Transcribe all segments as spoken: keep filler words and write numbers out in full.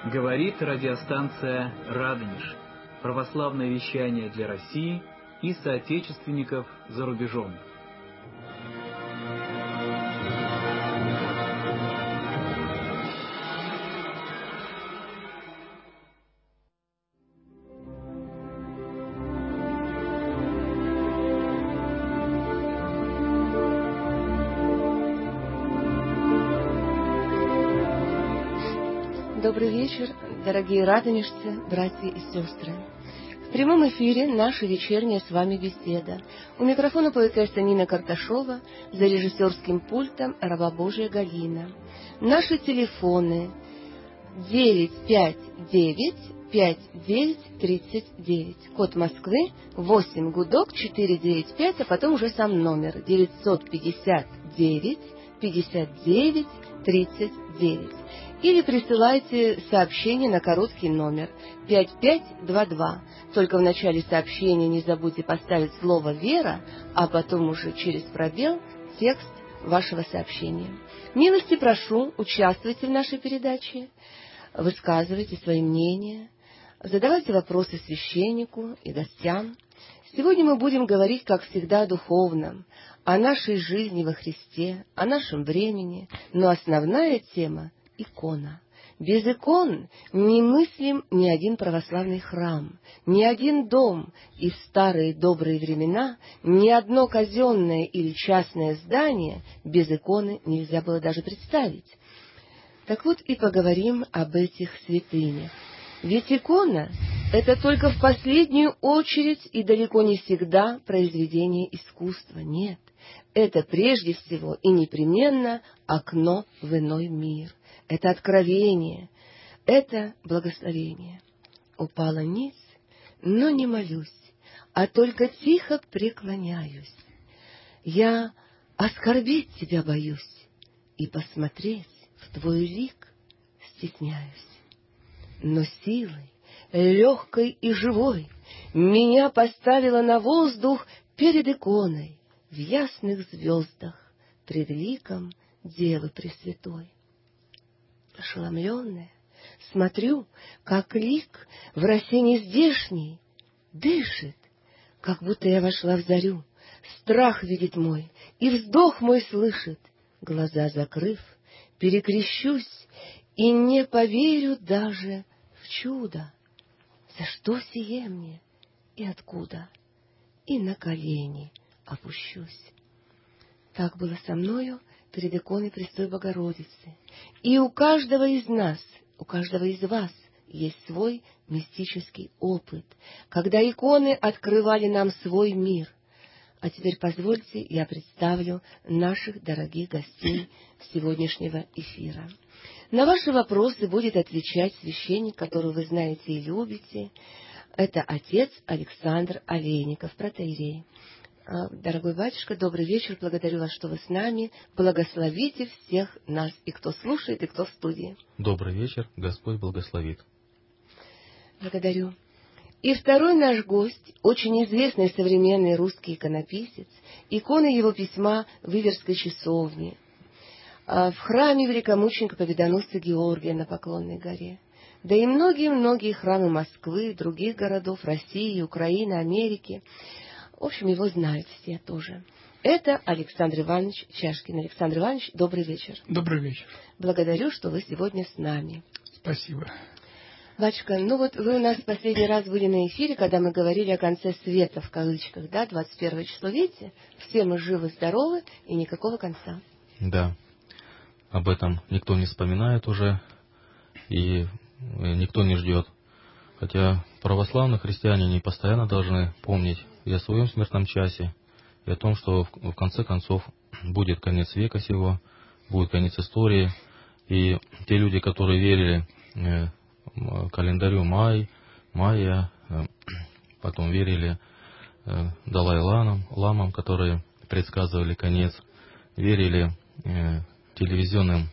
Говорит радиостанция «Радонеж». Православное вещание для России и соотечественников за рубежом. Добрый вечер, дорогие радонежцы, братья и сестры. В прямом эфире наша вечерняя с вами беседа. У микрофона поэтесса Нина Карташова, за режиссерским пультом раба Божия Галина. Наши телефоны девять пять девять пять девять тридцать девять, код Москвы восемь, гудок четыре девять пять, а потом уже сам номер девятьсот пятьдесят девять пятьдесят девять тридцать девять. Или присылайте сообщение на короткий номер пять пять два два. Только в начале сообщения не забудьте поставить слово «Вера», а потом уже через пробел текст вашего сообщения. Милости прошу, участвуйте в нашей передаче, высказывайте свои мнения, задавайте вопросы священнику и гостям. Сегодня мы будем говорить, как всегда, о духовном, о нашей жизни во Христе, о нашем времени, но основная тема — икона. Без икон не мыслим ни один православный храм, ни один дом, и в старые добрые времена ни одно казенное или частное здание без иконы нельзя было даже представить. Так вот и поговорим об этих святынях. Ведь икона — это только в последнюю очередь и далеко не всегда произведение искусства. Нет, это прежде всего и непременно окно в иной мир. Это откровение, это благословение. Упала ниц, но не молюсь, а только тихо преклоняюсь. Я оскорбить тебя боюсь и посмотреть в твой лик стесняюсь. Но силой, легкой и живой, меня поставила на воздух перед иконой в ясных звездах пред ликом Девы Пресвятой. Ошеломленная, смотрю, как лик в росе нездешней дышит, как будто я вошла в зарю. Страх видит мой, и вздох мой слышит. Глаза закрыв, перекрещусь, и не поверю даже в чудо. За что сие мне и откуда? И на колени опущусь. Так было со мною перед иконой Престой Богородицы. И у каждого из нас, у каждого из вас есть свой мистический опыт, когда иконы открывали нам свой мир. А теперь позвольте, я представлю наших дорогих гостей сегодняшнего эфира. На ваши вопросы будет отвечать священник, которого вы знаете и любите. Это отец Александр Олейников, протоиерей. Дорогой батюшка, добрый вечер, благодарю вас, что вы с нами. Благословите всех нас, и кто слушает, и кто в студии. Добрый вечер, Господь благословит. Благодарю. И второй наш гость, очень известный современный русский иконописец, иконы его письма в Иверской часовне, в храме великомученика Победоносца Георгия на Поклонной горе, да и многие-многие храмы Москвы, других городов, России, Украины, Америки. В общем, его знают все тоже. Это Александр Иванович Чашкин. Александр Иванович, добрый вечер. Добрый вечер. Благодарю, что вы сегодня с нами. Спасибо. Батюшка, ну вот вы у нас в последний раз были на эфире, когда мы говорили о конце света, в кавычках, да, двадцать первое число, видите? Все мы живы-здоровы и никакого конца. Да, об этом никто не вспоминает уже, и никто не ждет. Хотя православные христиане, они постоянно должны помнить и о своем смертном часе, и о том, что в конце концов будет конец века сего, будет конец истории. И те люди, которые верили календарю май, майя, потом верили Далай-ламам, ламам, которые предсказывали конец, верили телевизионным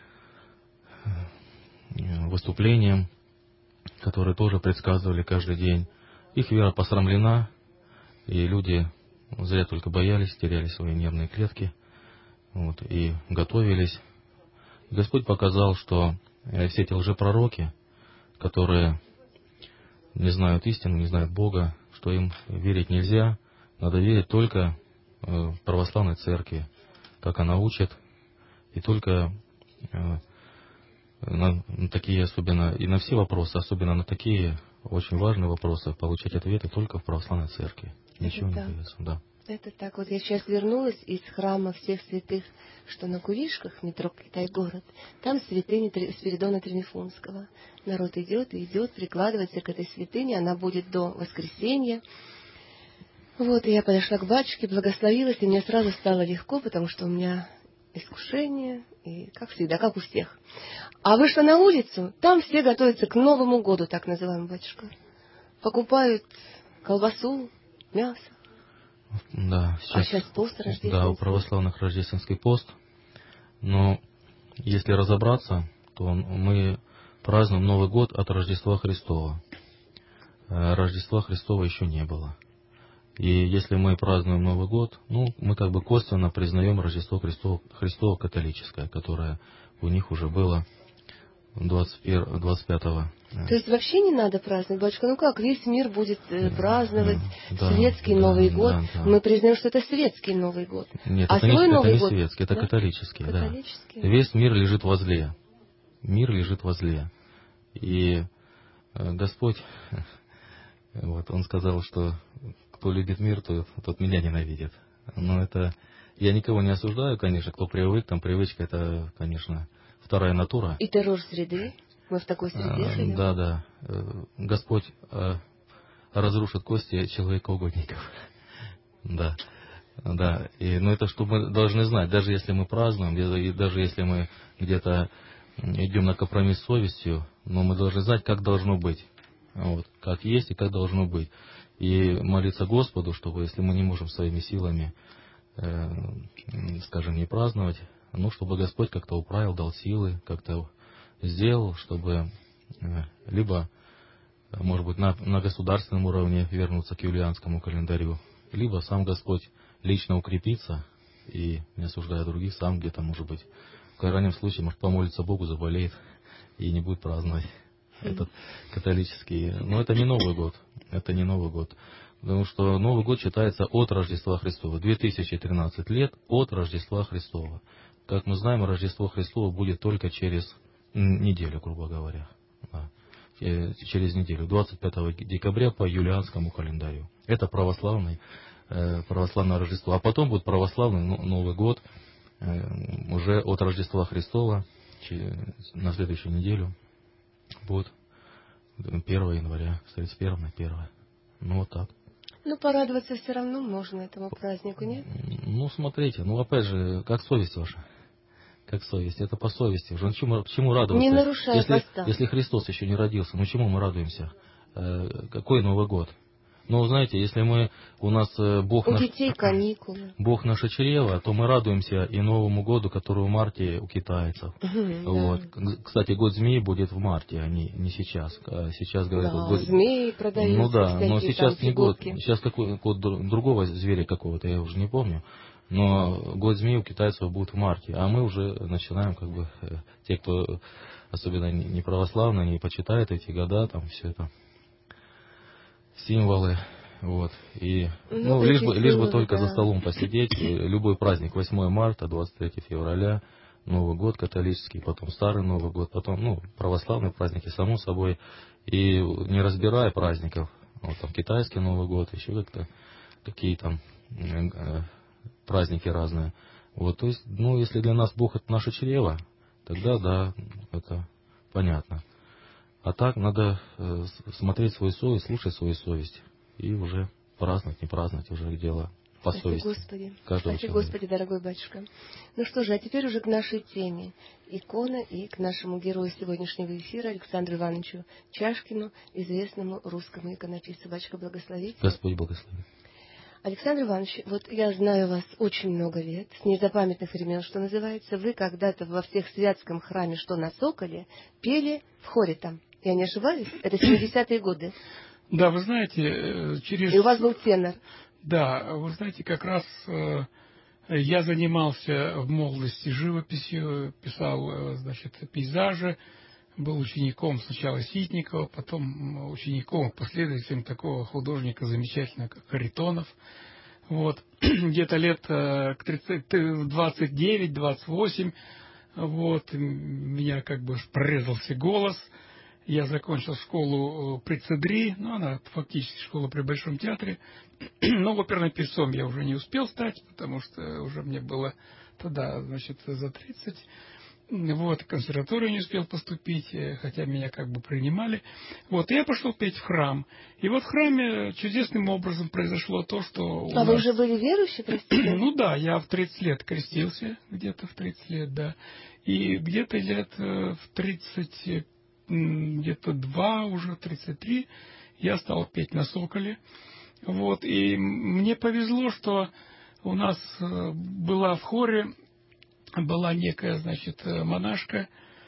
выступлениям, которые тоже предсказывали каждый день. Их вера посрамлена, и люди зря только боялись, теряли свои нервные клетки, вот, и готовились. Господь показал, что все эти лжепророки, которые не знают истины, не знают Бога, что им верить нельзя. Надо верить только в православной церкви, как она учит, и только на такие, особенно, и на все вопросы, особенно на такие очень важные вопросы, получать ответы только в православной церкви. Ничего не дается, да. Это так. Вот я сейчас вернулась из храма всех святых, что на Куришках, метро Китай-город. Там святыня Спиридона Тринифунского. Народ идет и идет, прикладывается к этой святыне. Она будет до воскресенья. Вот, и я подошла к батюшке, благословилась, и мне сразу стало легко, потому что у меня искушение, и как всегда, как у всех. А вышла на улицу, там все готовятся к Новому году, так называемый, батюшка. Покупают колбасу, мясо. Да, сейчас, а сейчас пост рождественский. Да, у православных рождественский пост. Но если разобраться, то мы празднуем Новый год от Рождества Христова. Рождества Христова еще не было. И если мы празднуем Новый год, ну, мы как бы косвенно признаем Рождество Христово, Христово католическое, которое у них уже было двадцать первого, двадцать пятого. То есть вообще не надо праздновать, батюшка? Ну как, весь мир будет э, праздновать да, светский да, Новый да, год. да. Мы признаем, что это светский Новый год. Нет, а это не, Новый это не год, светский, это да? католический. Католический. Да. Весь мир лежит возле. Мир лежит возле. И Господь, вот, Он сказал, что кто любит мир, тот, тот меня ненавидит. Но это, я никого не осуждаю, конечно, кто привык, там привычка, это, конечно, вторая натура. И террор среды. Мы в такой среде а, живем. Да, да. Господь а, разрушит кости человека-угодников. Да. Да. И, но это что мы должны знать, даже если мы празднуем, и даже если мы где-то идем на компромисс с совестью, но мы должны знать, как должно быть. Вот, как есть и как должно быть. И молиться Господу, чтобы, если мы не можем своими силами, э, скажем, не праздновать, ну, чтобы Господь как-то управил, дал силы, как-то сделал, чтобы э, либо, может быть, на, на государственном уровне вернуться к юлианскому календарю, либо сам Господь лично укрепится и, не осуждая других, сам где-то, может быть, в крайнем случае, может, помолиться Богу, заболеет и не будет праздновать этот католический. Но это не Новый год. Это не Новый год. Потому что Новый год считается от Рождества Христова. две тысячи тринадцать лет от Рождества Христова. Как мы знаем, Рождество Христово будет только через неделю, грубо говоря. Да. Через неделю. двадцать пятого декабря по юлианскому календарю. Это православный, э, православное Рождество. А потом будет православный Новый год э, уже от Рождества Христова на следующую неделю. Вот первого января, с тридцать первого на первое. Ну, вот так. Ну, порадоваться все равно можно этому празднику, нет? Ну, смотрите, ну, опять же, как совесть ваша. Как совесть. Это по совести. Уже чему, чему радоваться? Не нарушая если, поста. Если Христос еще не родился, ну, чему мы радуемся? Э, какой Новый год? Ну, знаете, если мы, у нас Бог у наш, детей каникулы. Бог наше чрево, то мы радуемся и Новому году, который в марте у китайцев. Угу, вот. да. Кстати, год змеи будет в марте, а не, не сейчас. Сейчас говорят, да, вот год... змеи продаются. Ну да, но сейчас не год. Фигурки. Сейчас какой год другого зверя какого-то, я уже не помню. Но год змеи у китайцев будет в марте, а мы уже начинаем, как бы, те, кто особенно не православные, не почитают эти года, там все это, символы, вот, и, ну, ну лишь бы, лишь бы только да. за столом посидеть, любой праздник, восьмое марта, двадцать третьего февраля, Новый год католический, потом Старый Новый год, потом, ну, православные праздники, само собой, и не разбирая праздников, вот там китайский Новый год, еще как-то, какие там э, праздники разные, вот, то есть, ну, если для нас Бог это наше чрево, тогда, да, это понятно. А так надо э, смотреть свою совесть, слушать свою совесть и уже праздновать, не праздновать, уже дело по Спаси совести. Господи. Каждого Спаси человека. Господи, дорогой батюшка. Ну что же, а теперь уже к нашей теме. Икона и к нашему герою сегодняшнего эфира, Александру Ивановичу Чашкину, известному русскому иконописцу. Батюшка, благословите. Господь благослови. Александр Иванович, вот я знаю вас очень много лет, с незапамятных времен, что называется. Вы когда-то во Всехсвятском храме, что на Соколе, пели в хоре там. Я не ошибаюсь? Это семидесятые годы. Да, вы знаете, через... И у вас был тенор. Да, вы знаете, как раз э, я занимался в молодости живописью, писал, значит, пейзажи, был учеником сначала Ситникова, потом учеником, последователем такого художника замечательного, как Харитонов. Вот. Где-то лет к двадцать девять двадцать восемь вот, меня как бы прорезался голос. Я закончил школу при ЦЕДРИ, ну, она фактически школа при Большом театре. Но оперным певцом я уже не успел стать, потому что уже мне было тогда, значит, за тридцать. Вот, в консерваторию не успел поступить, хотя меня как бы принимали. Вот, и я пошел петь в храм. И вот в храме чудесным образом произошло то, что у А нас... вы уже были верующие, простите? Ну да, я в тридцать лет крестился, где-то в тридцать лет, да. И где-то лет в тридцать, где-то два, уже тридцать три, я стал петь на «Соколе». Вот, и мне повезло, что у нас была в хоре, была некая, значит, монашка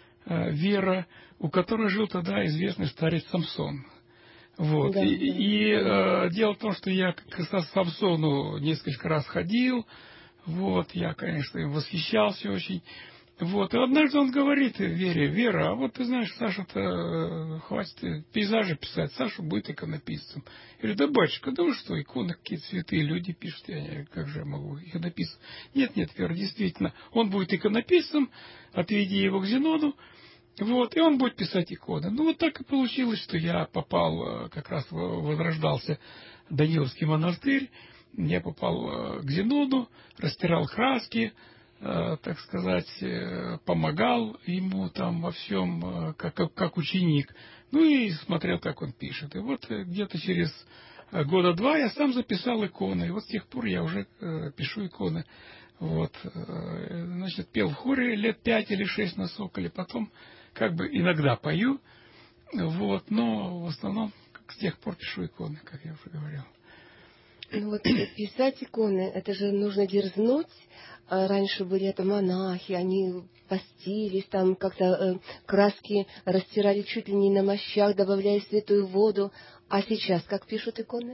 Вера, у которой жил тогда известный старец Самсон. Вот. Да, и да. и э, дело в том, что я к Самсону несколько раз ходил, вот, я, конечно, им восхищался очень. Вот, и однажды он говорит Вере: Вера, а вот ты знаешь, Саша-то хватит пейзажи писать, Саша будет иконописцем. Я говорю: да, батюшка, да вы что, иконы какие-то святые люди пишут, я, как же я могу иконописцем? Нет, нет, Вера, действительно, он будет иконописцем, отведи его к Зенону, вот, и он будет писать иконы. Ну, вот так и получилось, что я попал, как раз возрождался Даниловский монастырь, я попал к Зенону, растирал краски, так сказать, помогал ему там во всем, как, как, как ученик. Ну и смотрел, как он пишет. И вот где-то через года два я сам записал иконы. И вот с тех пор я уже пишу иконы. Вот. Значит, пел в хоре лет пять или шесть на «Соколе». Потом как бы иногда пою. Вот. Но в основном с тех пор пишу иконы, как я уже говорил. Ну вот писать иконы, это же нужно дерзнуть. Раньше были это монахи, они постились, там как-то э, краски растирали чуть ли не на мощах, добавляя святую воду. А сейчас как пишут иконы?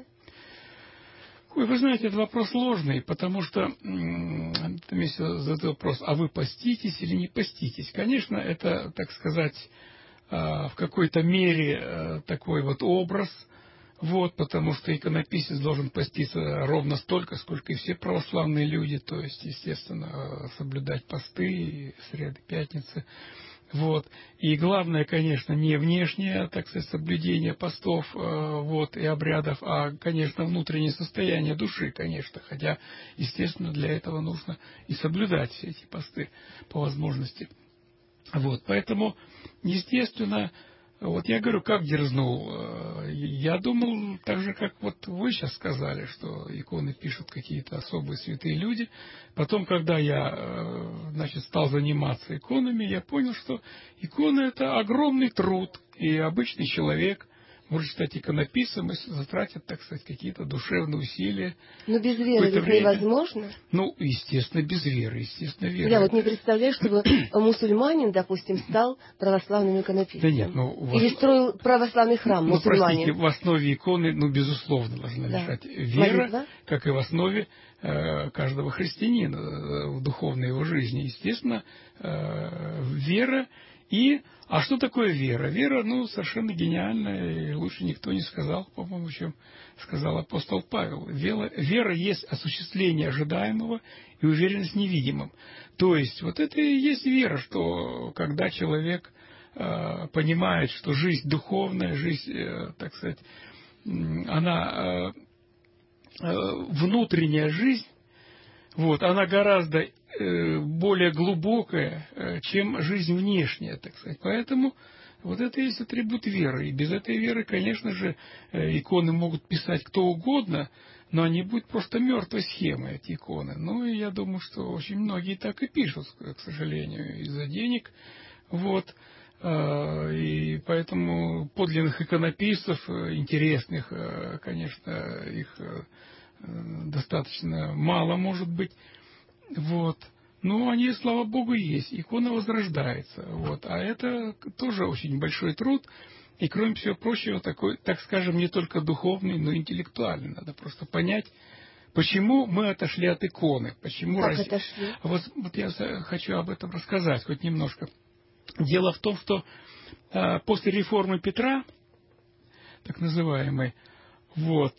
Ой, вы знаете, это вопрос сложный, потому что там есть задают вопрос: а вы поститесь или не поститесь? Конечно, это, так сказать, в какой-то мере такой вот образ. Вот, потому что иконописец должен поститься ровно столько, сколько и все православные люди, то есть, естественно, соблюдать посты, среды, пятницы. Вот. И главное, конечно, не внешнее, так сказать, соблюдение постов вот, и обрядов, а, конечно, внутреннее состояние души, конечно, хотя, естественно, для этого нужно и соблюдать все эти посты по возможности. Вот. Поэтому, естественно, вот я говорю, как дерзнул. Я думал, так же, как вот вы сейчас сказали, что иконы пишут какие-то особые святые люди. Потом, когда я, значит, стал заниматься иконами, я понял, что иконы – это огромный труд. И обычный человек может стать иконописцем, если затратит, так сказать, какие-то душевные усилия. Но без веры ведь невозможно. Ну, естественно, без веры, естественно, вера. Я вот не представляю, чтобы мусульманин, допустим, стал православным иконописцем. Да нет, ну... Или строил православный храм ну, мусульманин. Ну, простите, в основе иконы, ну, безусловно, должна да. лежать вера, Молитва. как и в основе э, каждого христианина э, в духовной его жизни. Естественно, э, вера и... А что такое вера? Вера, ну, совершенно гениальная, и лучше никто не сказал, по-моему, чем сказал апостол Павел. Вера, вера есть осуществление ожидаемого и уверенность в невидимом. То есть, вот это и есть вера, что когда человек э, понимает, что жизнь духовная, жизнь, э, так сказать, она э, э, внутренняя жизнь, вот, она гораздо э, более глубокая, э, чем жизнь внешняя, так сказать. Поэтому вот это и есть атрибут веры. И без этой веры, конечно же, э, иконы могут писать кто угодно, но они будут просто мертвой схемой, эти иконы. Ну, и я думаю, что очень многие так и пишут, к сожалению, из-за денег. Вот. Э, и поэтому подлинных иконописцев, интересных, э, конечно, их... Э, достаточно мало, может быть, вот. Но они, слава Богу, есть. Икона возрождается, вот. А это тоже очень большой труд. И, кроме всего прочего, такой, так скажем, не только духовный, но и интеллектуальный. Надо просто понять, почему мы отошли от иконы. Почему как раз... отошли? Вот, вот я хочу об этом рассказать хоть немножко. Дело в том, что после реформы Петра, так называемой, вот,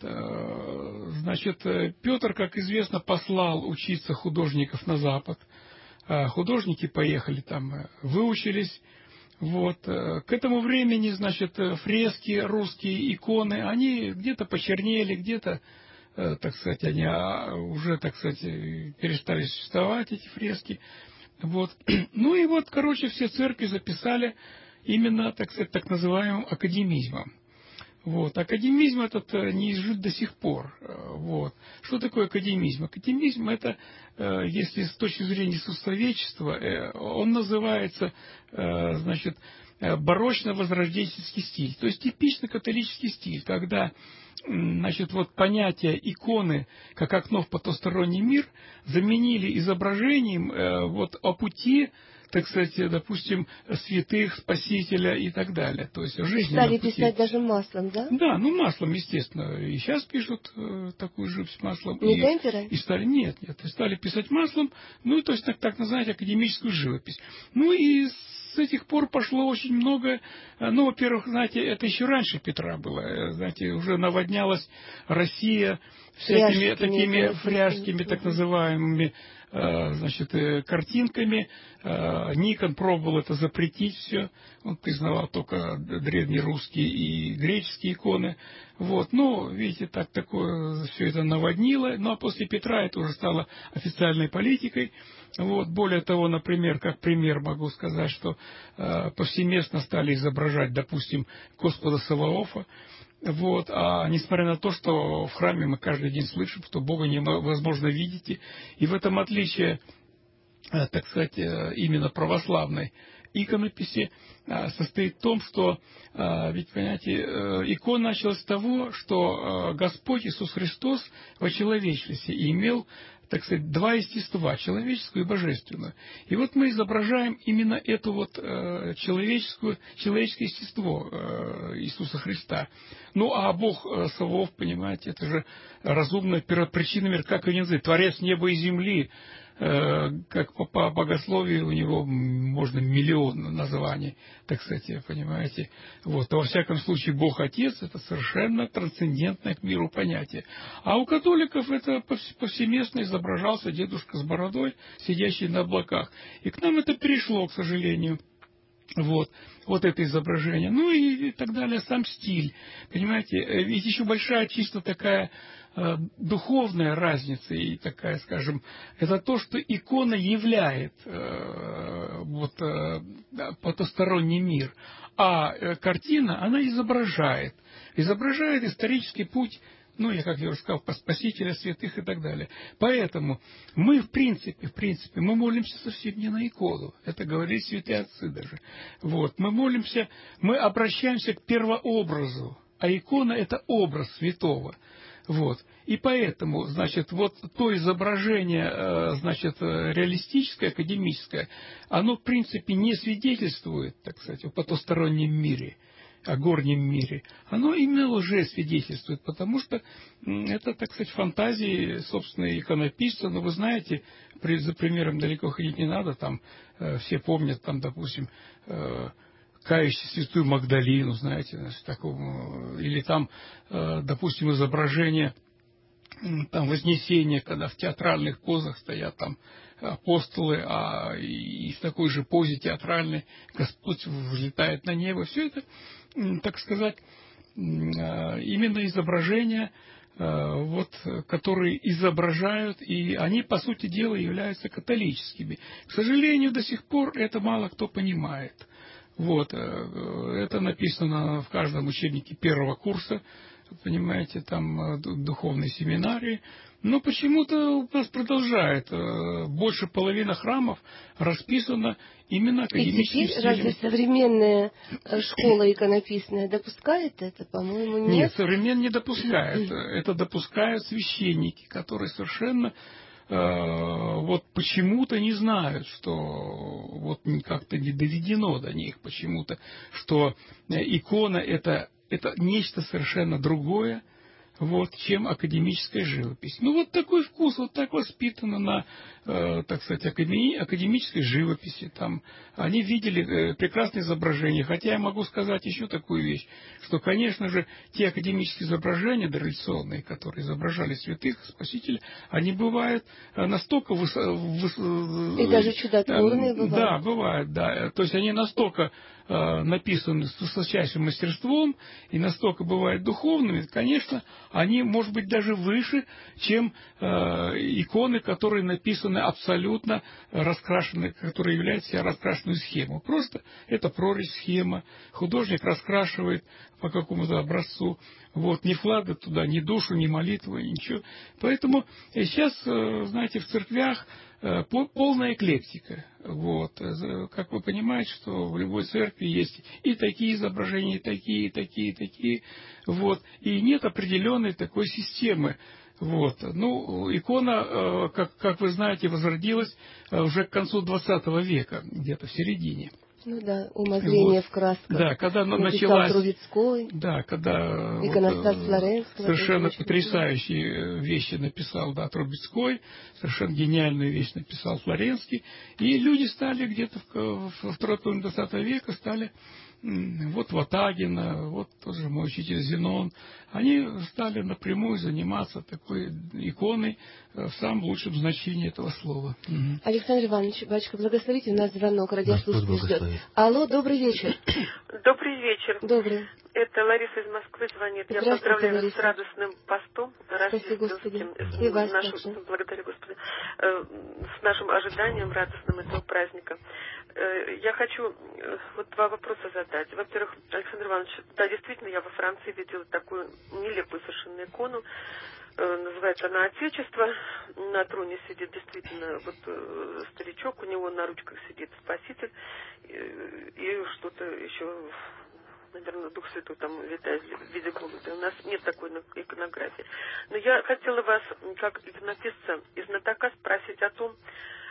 значит, Петр, как известно, послал учиться художников на Запад. Художники поехали там, выучились. Вот. К этому времени, значит, фрески, русские иконы, они где-то почернели, где-то, так сказать, они уже, так сказать, перестали существовать, эти фрески. Вот. Ну и вот, короче, все церкви записали именно, так сказать, так называемым академизмом. Вот. Академизм этот не изжит до сих пор. Вот. Что такое академизм? Академизм — это, если с точки зрения искусствоведчества, он называется, значит, барочно-возрожденческий стиль. То есть типично католический стиль, когда, значит, вот понятие иконы как окно в потусторонний мир заменили изображением вот о пути, так сказать, допустим, святых, Спасителя и так далее. То есть жизнь. Стали писать даже маслом, да? Да, ну маслом, естественно. И сейчас пишут э, такую живопись маслом. Не и, темперой? и стали, нет, нет, и стали писать маслом, ну, то есть так, так называть академическую живопись. Ну и с этих пор пошло очень много, ну, во-первых, знаете, это еще раньше Петра было, знаете, уже наводнялась Россия всякими фряжскими, такими фряжскими, так называемыми, значит, картинками. Никон пробовал это запретить все. Он признавал только древнерусские и греческие иконы. Вот. Но, видите, так такое все это наводнило. Ну, а после Петра это уже стало официальной политикой. Вот. Более того, например, как пример могу сказать, что э, повсеместно стали изображать, допустим, Господа Саваофа. Вот. А несмотря на то, что в храме мы каждый день слышим, что Бога невозможно видеть, и в этом отличие, так сказать, именно православной иконописи состоит в том, что, ведь, понимаете, икона началась с того, что Господь Иисус Христос вочеловечился и имел, так сказать, два естества, человеческое и божественное. И вот мы изображаем именно это вот э, человеческое, человеческое естество э, Иисуса Христа. Ну, а Бог э, Саваоф, понимаете, это же разумная первопричина мира, как и не знаю, Творец неба и земли, э, как по, по богословию у него можно миллион названий, так сказать, понимаете. Вот. А во всяком случае, Бог Отец — это совершенно трансцендентное к миру понятие. А у католиков это повсеместно изображался дедушка с бородой, сидящий на облаках. И к нам это перешло, к сожалению. Вот, вот это изображение. Ну и, и так далее, сам стиль. Понимаете, ведь еще большая чисто такая э, духовная разница и такая, скажем, это то, что икона являет э, вот, э, потусторонний мир, а э, картина, она изображает. Изображает исторический путь, ну, я, как я уже сказал, Спасителя, святых и так далее. Поэтому мы, в принципе, в принципе, мы молимся совсем не на икону. Это говорили святые отцы даже. Вот. Мы молимся, мы обращаемся к первообразу, а икона — это образ святого. Вот. И поэтому, значит, вот то изображение, значит, реалистическое, академическое, оно, в принципе, не свидетельствует, так сказать, о потустороннем мире, о горнем мире, оно именно лжесвидетельствует, потому что это, так сказать, фантазии, собственно, иконописца. Но вы знаете, при, за примером далеко ходить не надо, там э, все помнят, там, допустим, э, кающую святую Магдалину, знаете, значит, такого, или там, э, допустим, изображение там Вознесения, когда в театральных позах стоят там апостолы, а и в такой же позе театральной Господь взлетает на небо. Все это, так сказать, именно изображения, вот, которые изображают, и они, по сути дела, являются католическими. К сожалению, до сих пор это мало кто понимает. Вот, это написано в каждом учебнике первого курса, понимаете, там духовной семинарии. Но почему-то у нас продолжает. Больше половины храмов расписано именно академическим стилем. И теперь стилем. разве современная школа иконописная допускает это? По-моему, нет. Нет, современная не допускает. Это допускают священники, которые совершенно вот почему-то не знают, что вот как-то не доведено до них почему-то, что икона это, это нечто совершенно другое. вот, чем академическая живопись. Ну, вот такой вкус, вот так воспитано на, э, так сказать, академи, академической живописи. Там они видели э, прекрасные изображения. Хотя я могу сказать еще такую вещь, что, конечно же, те академические изображения традиционные, которые изображали святых, спасителей, они бывают настолько высокие. И даже чудотворные э, бывают. Да, бывают, да. То есть они настолько э, написаны с высочайшим мастерством и настолько бывают духовными, конечно, они, может быть, даже выше, чем э, иконы, которые написаны абсолютно раскрашены, которые являются себя раскрашенную схему. Просто это прорезь схема, художник раскрашивает по какому-то образцу, вот, не вкладывает туда ни душу, ни молитву, ничего. Поэтому сейчас, знаете, в церквях полная эклектика. Вот. Как вы понимаете, что в любой церкви есть и такие изображения, и такие, и такие, и такие. Вот. И нет определенной такой системы. Вот. Ну, икона, как, как вы знаете, возродилась уже к концу двадцатого века, где-то в середине. Ну да, умозрение вот. в красках. Да, когда написал началась... Трубецкой, да, когда иконостас вот, Флоренского. совершенно потрясающие вещи написал, да, Трубецкой, совершенно гениальную вещь написал Флоренский. И люди стали где-то во второй половине двадцатого века стали... Вот Ватагина, вот тоже мой учитель Зенон, они стали напрямую заниматься такой иконой в самом лучшем значении этого слова. Угу. Александр Иванович, батюшка, благословите, у нас звонок, радиослушатель ждет. благословит. Алло, добрый вечер. Добрый вечер. Добрый. Это Лариса из Москвы звонит. Я поздравляю вас с радостным постом. Спасибо, Господи. С, И вас нашим, также. благодарю, Господи. Э, с нашим ожиданием радостным этого праздника. Э, я хочу э, вот два вопроса задать. Во-первых, Александр Иванович, да, действительно, я во Франции видела такую нелепую совершенно икону. Э, называется она «Отечество». На троне сидит действительно вот э, старичок, у него на ручках сидит Спаситель. Э, и что-то еще... Наверное, Дух Святой там витает в виде голубя. У нас нет такой иконографии. Но я хотела вас, как иконописца и знатока, спросить о том,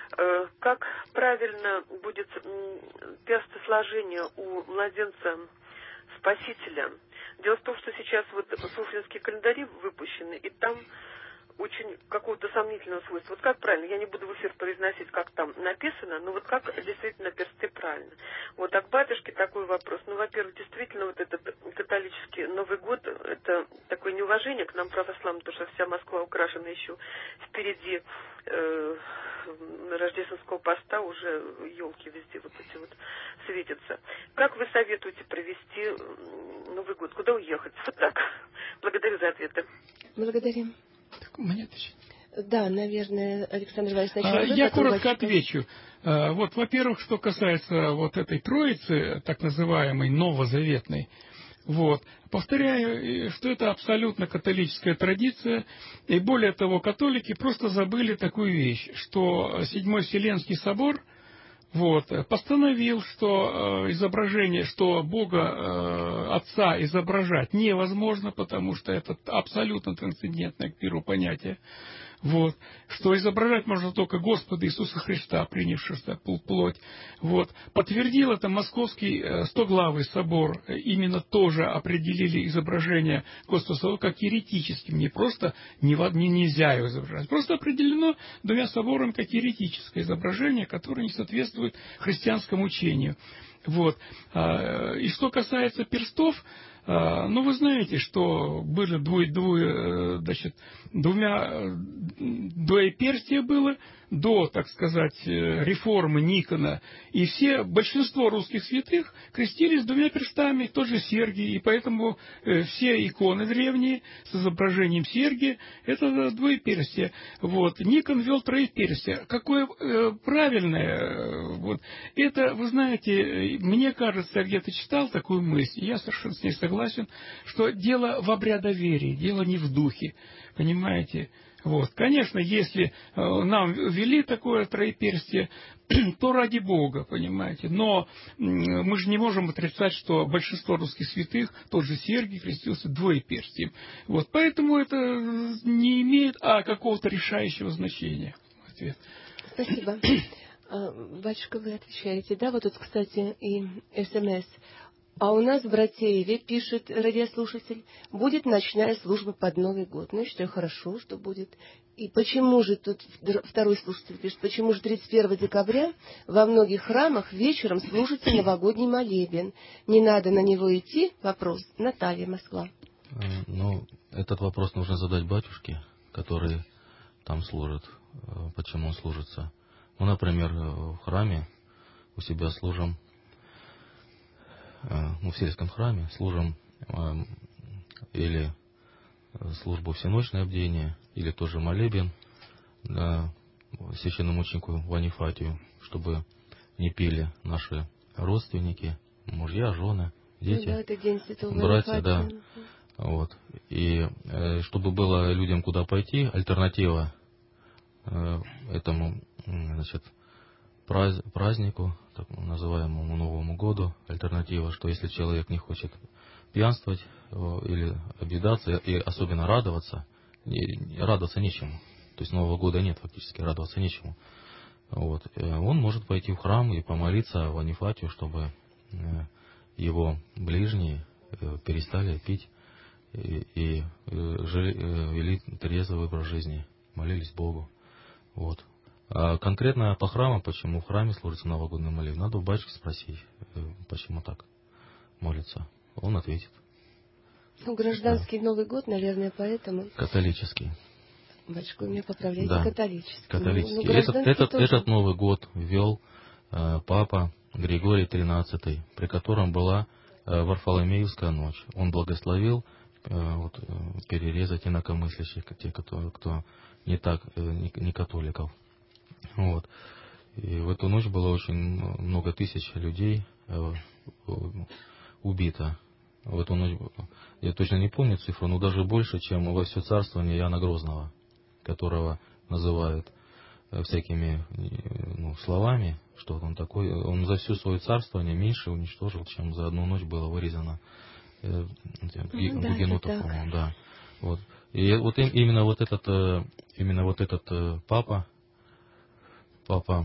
как правильно будет перстосложение у младенца Спасителя. Дело в том, что сейчас вот суфлинские календари выпущены, и там очень какого-то сомнительного свойства. Вот как правильно, я не буду в эфир произносить, как там написано, но вот как действительно персты правильно. Вот, а к батюшке такой вопрос. Ну, во-первых, действительно, вот этот католический Новый год, это такое неуважение к нам, православным, потому что вся Москва украшена еще впереди э, рождественского поста, уже елки везде вот эти вот светятся. Как вы советуете провести Новый год? Куда уехать? Вот так. Благодарю за ответы. Благодарим. Так, мне отвечать? Да, наверное, Александр Иванович, сначала... Я коротко отвечу. Вот, во-первых, что касается вот этой троицы, так называемой новозаветной, вот, повторяю, что это абсолютно католическая традиция, и более того, католики просто забыли такую вещь, что Седьмой Вселенский собор вот, постановил, что изображение, что Бога Отца изображать невозможно, потому что это абсолютно трансцендентное к миру понятие. Вот, что изображать можно только Господа Иисуса Христа, принявшего плоть. Вот, подтвердил это Московский стоглавый собор, именно тоже определили изображение Господа как еретическим, не просто не, не, нельзя его изображать, просто определено двумя соборами как еретическое изображение, которое не соответствует христианскому учению. Вот. И что касается перстов, ну, вы знаете, что были двое, двое, значит, двумя, двоеперстие было до, так сказать, реформы Никона, и все, большинство русских святых крестились двумя перстами, тот же Сергий, и поэтому все иконы древние с изображением Сергия – это двоеперстие. Вот. Никон вел троеперстие. Какое э, правильное, вот, это, вы знаете, мне кажется, я где-то читал такую мысль, я совершенно с ней согласен, что дело в обрядоверии, дело не в духе, понимаете? Вот. Конечно, если э, нам ввели такое троеперстие, то ради Бога, понимаете. Но э, мы же не можем отрицать, что большинство русских святых, тот же Сергий, крестился двоеперстием. Вот. Поэтому это не имеет а, какого-то решающего значения. Ответ. Спасибо. Батюшка, вы отвечаете, да? Вот тут, кстати, и СМС. А у нас в Братееве, пишет радиослушатель, будет ночная служба под Новый год. Ну, я считаю, хорошо, что будет. И почему же, тут второй слушатель пишет, почему же тридцать первого декабря во многих храмах вечером служится новогодний молебен? Не надо на него идти? Вопрос. Наталья, Москва. Ну, этот вопрос нужно задать батюшке, который там служит. Почему он служится? Ну, например, в храме у себя служим, ну, в сельском храме служим или службу всеночное бдение, или тоже молебен да, священномученику Ванифатию, чтобы не пили наши родственники, мужья, жены, дети, ну, да, это день святого братья, да. Ванифатия. Вот. И э, чтобы было людям куда пойти, альтернатива э, этому значит, праз, празднику, так называемому Новому году, альтернатива, что если человек не хочет пьянствовать или объедаться, и особенно радоваться, радоваться нечему. То есть Нового года нет фактически, радоваться нечему. Вот. Он может пойти в храм и помолиться Ванифатию, чтобы его ближние перестали пить и, и вели трезвый образ жизни, молились Богу. Вот. А конкретно по храму, почему в храме служится новогодний молитва, надо у батюшки спросить, почему так молится. Он ответит. Ну, гражданский да. Новый год, наверное, поэтому. Католический. Батюшка, вы меня поправляете, да. католический. Католический. Ну, ну, этот, этот, тоже... этот Новый год ввел э, папа Григорий тринадцатый, при котором была э, Варфоломеевская ночь. Он благословил э, вот, э, перерезать инакомыслящих, те, кто, кто не так, э, не, не католиков. Вот. И в эту ночь было очень много тысяч людей э, убито. В эту ночь, я точно не помню цифру, но даже больше, чем во все царствование Иоанна Грозного, которого называют всякими ну, словами, что он такой. Он за все свое царствование меньше уничтожил, чем за одну ночь было вырезано э, гугенотов, ну, да, да. Вот. И вот именно вот этот, именно вот этот папа, папа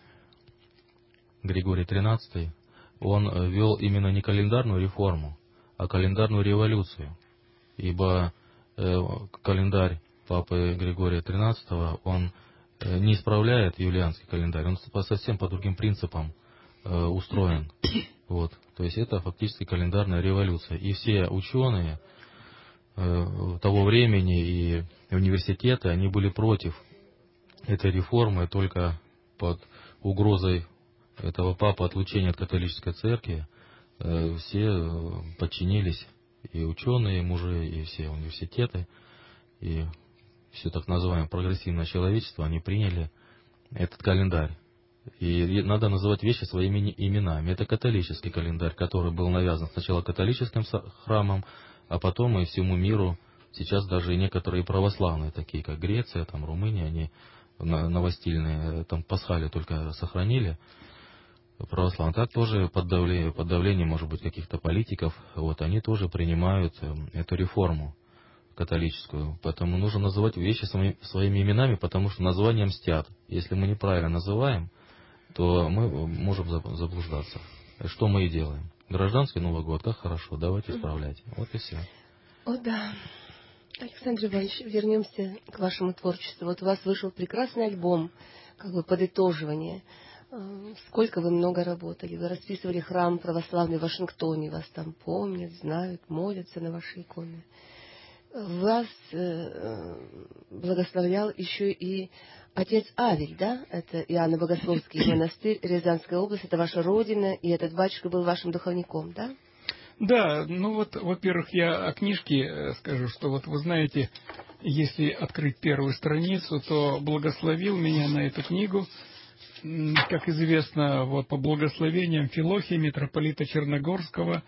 Григорий тринадцатый, он ввел именно не календарную реформу, а календарную революцию. Ибо э, календарь папы Григория тринадцатого, он э, не исправляет юлианский календарь, он по, совсем по другим принципам э, устроен. Вот. То есть это фактически календарная революция. И все ученые э, того времени и университеты, они были против этой реформы только под угрозой этого папы отлучения от католической церкви. Все подчинились, и ученые, и мужи, и все университеты, и все так называемое прогрессивное человечество, они приняли этот календарь. И надо называть вещи своими именами. Это католический календарь, который был навязан сначала католическим храмом, а потом и всему миру. Сейчас даже и некоторые православные, такие как Греция, там, Румыния, они новостильные, там пасхали только сохранили. Православные. Так тоже под давлением, под давлением, может быть, каких-то политиков, вот, они тоже принимают эту реформу католическую. Поэтому нужно называть вещи своими, своими именами, потому что названия мстят. Если мы неправильно называем, то мы можем заблуждаться. Что мы и делаем. Гражданский Новый год, как хорошо, давайте исправлять. Вот и все. О, да. Александр Иванович, вернемся к вашему творчеству. Вот у вас вышел прекрасный альбом, как бы подытоживание. Сколько вы много работали. Вы расписывали храм православный в Вашингтоне. Вас там помнят, знают, молятся на ваши иконы. Вас э, благословлял еще и отец Авель, да? Это Иоанно Богословский монастырь, Рязанская область. Это ваша родина, и этот батюшка был вашим духовником, да? Да, ну вот, во-первых, я о книжке скажу, что вот вы знаете, если открыть первую страницу, то благословил меня на эту книгу, как известно, вот по благословениям Филохия, митрополита Черногорского,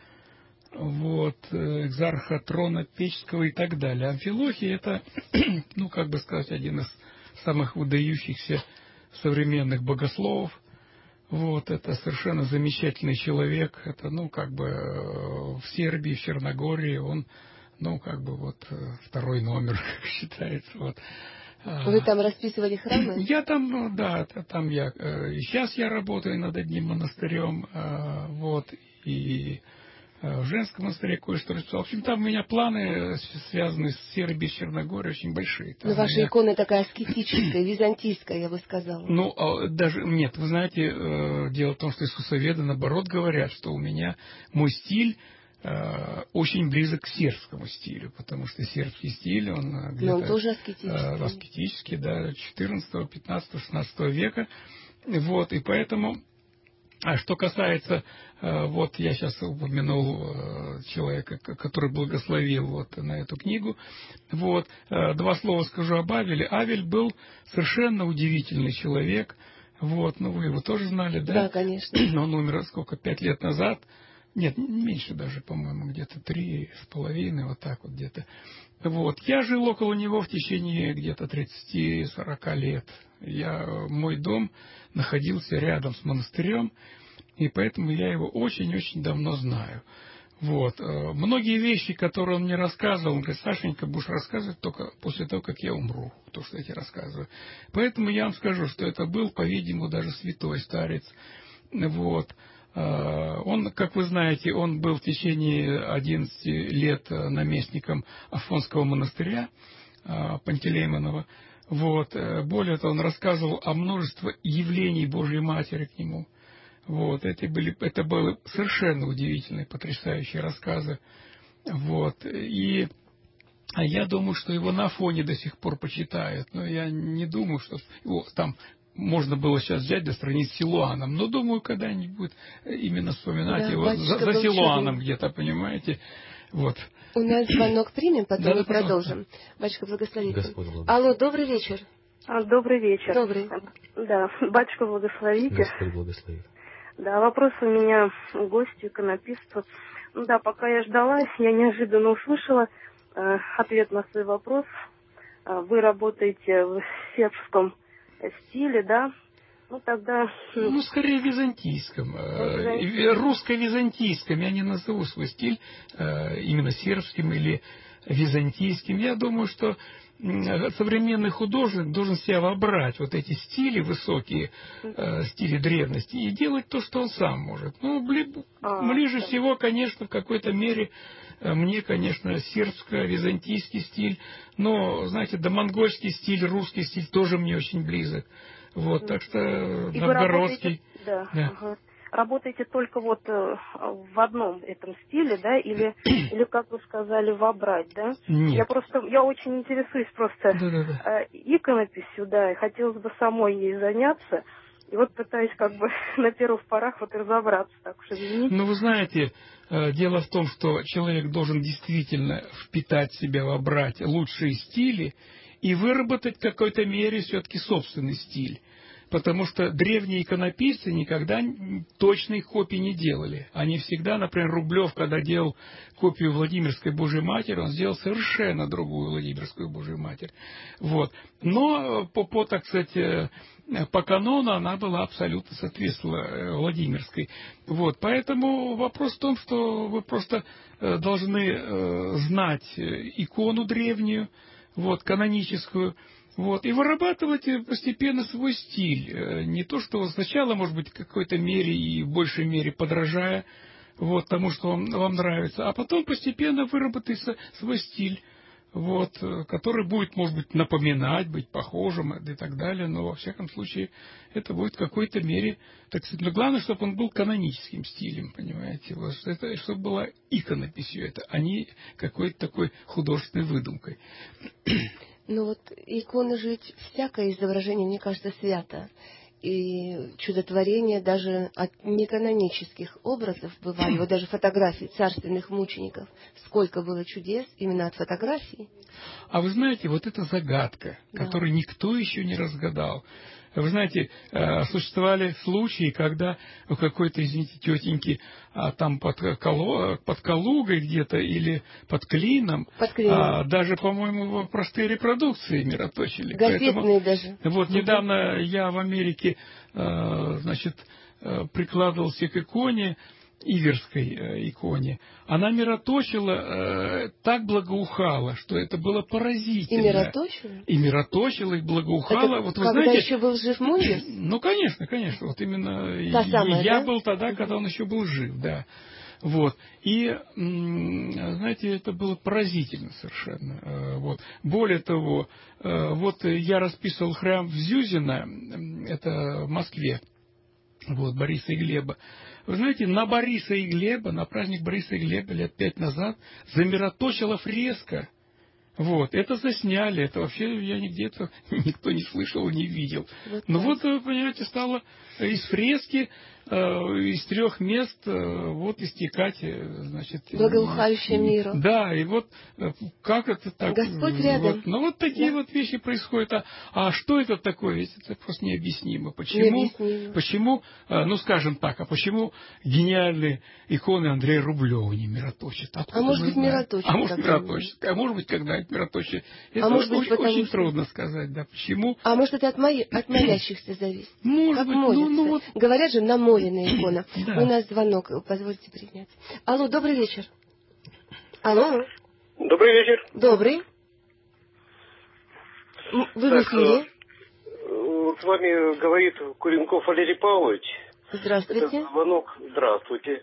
вот, экзарха Трона Печского и так далее. Амфилохий — это, ну, как бы сказать, один из самых выдающихся современных богословов. Вот, это совершенно замечательный человек. Это, ну, как бы в Сербии, в Черногории он, ну, как бы вот второй номер считается, вот. Вы там расписывали храмы? Я там, да, там я, и сейчас я работаю над одним монастырем, вот, и в женском монастыре кое-что расписал. В общем, там у меня планы, связанные с Сербией, с Черногорией, очень большие. Там Но ваша меня... икона такая аскетическая, византийская, я бы сказала. Ну, даже, нет, вы знаете, дело в том, что искусствоведы, наоборот, говорят, что у меня мой стиль очень близок к сербскому стилю, потому что сербский стиль, он где-то... Но он тоже аскетический. Аскетический, да, четырнадцатого, пятнадцатого, шестнадцатого века. Вот, и поэтому... А что касается, вот я сейчас упомянул человека, который благословил вот на эту книгу, вот, два слова скажу об Авеле. Авель был совершенно удивительный человек, вот, ну вы его тоже знали, да? Да, конечно. Он умер сколько, пять лет назад, нет, меньше даже, по-моему, где-то три с половиной, вот так вот где-то. Вот, я жил около него в течение где-то тридцати-сорока лет. Я, мой дом находился рядом с монастырем, и поэтому я его очень-очень давно знаю. Вот. Многие вещи, которые он мне рассказывал, он говорит: Сашенька, будешь рассказывать только после того, как я умру, то, что я тебе рассказываю. Поэтому я вам скажу, что это был, по-видимому, даже святой старец. Вот. Он, как вы знаете, он был в течение одиннадцати лет наместником Афонского монастыря Пантелеймонова. Вот. Более того, он рассказывал о множестве явлений Божьей Матери к нему. Вот. Это были, это были совершенно удивительные, потрясающие рассказы. Вот. И я думаю, что его на Афоне до сих пор почитают. Но я не думаю, что его там можно было сейчас взять до страниц Силуаном. Но думаю, когда-нибудь будет именно вспоминать да, его за, за Силуаном где-то, понимаете. Вот. У нас звонок примем, потом да, мы да, продолжим. Батюшка, благословите. Господь благословит. Алло, добрый вечер. А, добрый вечер. Добрый. Да, батюшка, благословите. Господь благословит. Да, вопрос у меня к гостю, иконописцу. Ну да, пока я ждала, я неожиданно услышала э, ответ на свой вопрос. Э, вы работаете в сербском стиле, да? Ну, тогда... Ну, скорее византийском. Византийском. Русско-византийском. Я не назову свой стиль именно сербским или византийским. Я думаю, что современный художник должен себя вобрать вот эти стили высокие, стили древности, и делать то, что он сам может. Ну, ближе а, всего, конечно, в какой-то мере мне, конечно, сербско-византийский стиль, но, знаете, домонгольский стиль, русский стиль тоже мне очень близок. Вот, так что и новгородский. Да, да. Ага. Работаете только вот э, в одном этом стиле, да, или, или как вы сказали, вобрать, да? Нет. Я просто, я очень интересуюсь просто да, да, да. Э, иконописью, да, и хотелось бы самой ей заняться. И вот пытаюсь как бы на первых порах вот разобраться, так уж извините. Ну, вы знаете, дело в том, что человек должен действительно впитать в себя, вобрать лучшие стили и выработать в какой-то мере все-таки собственный стиль. Потому что древние иконописцы никогда точных копий не делали. Они всегда, например, Рублев, когда делал копию Владимирской Божьей Матери, он сделал совершенно другую Владимирскую Божью Матерь. Вот. Но по, по, так сказать, по канону она была абсолютно соответствовала Владимирской. Вот. Поэтому вопрос в том, что вы просто должны знать икону древнюю, вот, каноническую, вот, и вырабатывать постепенно свой стиль. Не то, что сначала, может быть, в какой-то мере и в большей мере подражая вот, тому, что вам, вам нравится, а потом постепенно выработать свой стиль, вот, который будет, может быть, напоминать, быть похожим и так далее, но, во всяком случае, это будет в какой-то мере, так сказать, но главное, чтобы он был каноническим стилем, понимаете, вот, что это, чтобы была иконописью это, а не какой-то такой художественной выдумкой. Ну вот иконы же всякое изображение, мне кажется, свято. И чудотворения даже от неканонических образов бывали. Вот даже фотографии царственных мучеников. Сколько было чудес именно от фотографий. А вы знаете, вот это загадка, да. которую никто еще не разгадал. Вы знаете, существовали случаи, когда у какой-то, извините, тетеньки а, там под, Калу, под Калугой где-то или под Клином, под Клином. А, даже, по-моему, простые репродукции мироточили. Газетные Поэтому, даже. Вот недавно я в Америке, а, значит, прикладывался к иконе, Иверской э, иконе, она мироточила, э, так благоухала, что это было поразительно. И мироточила? И мироточила, и благоухала. Это вот, вы когда знаете, еще был жив Мундис? Ну, конечно, конечно. Вот именно Та самая, я да? был тогда, когда он еще был жив, да. Вот. И, знаете, это было поразительно совершенно. Вот. Более того, вот я расписывал храм в Зюзино, это в Москве, вот, Бориса и Глеба. Вы знаете, на Бориса и Глеба, на праздник Бориса и Глеба лет пять назад замироточила фреска. Вот, это засняли, это вообще я нигде это никто не слышал и не видел. Вот ну вот, понимаете, стало из фрески, э, из трех мест э, вот истекать, значит... Благоухающее миру. Да, и вот как это так... Господь рядом. Вот, ну вот такие да. вот вещи происходят. А, а что это такое? Ведь это просто необъяснимо. Почему, необъяснимо. Почему, ну скажем так, а почему гениальные иконы Андрея Рублева не мироточат? А может быть мироточат? А может мироточат? А может быть когда мироточие. Это а может быть, очень, очень что... трудно сказать, да, почему. А может, это от, мои... от молящихся зависит? Может как быть, молятся? Ну, ну, вот... Говорят же, намоленная икона. Да. У нас звонок, позвольте принять. Алло, добрый вечер. Алло. Добрый вечер. Добрый. Вы так, в эфире. Вот с вами говорит Куренков Валерий Павлович. Здравствуйте. Это звонок. Здравствуйте.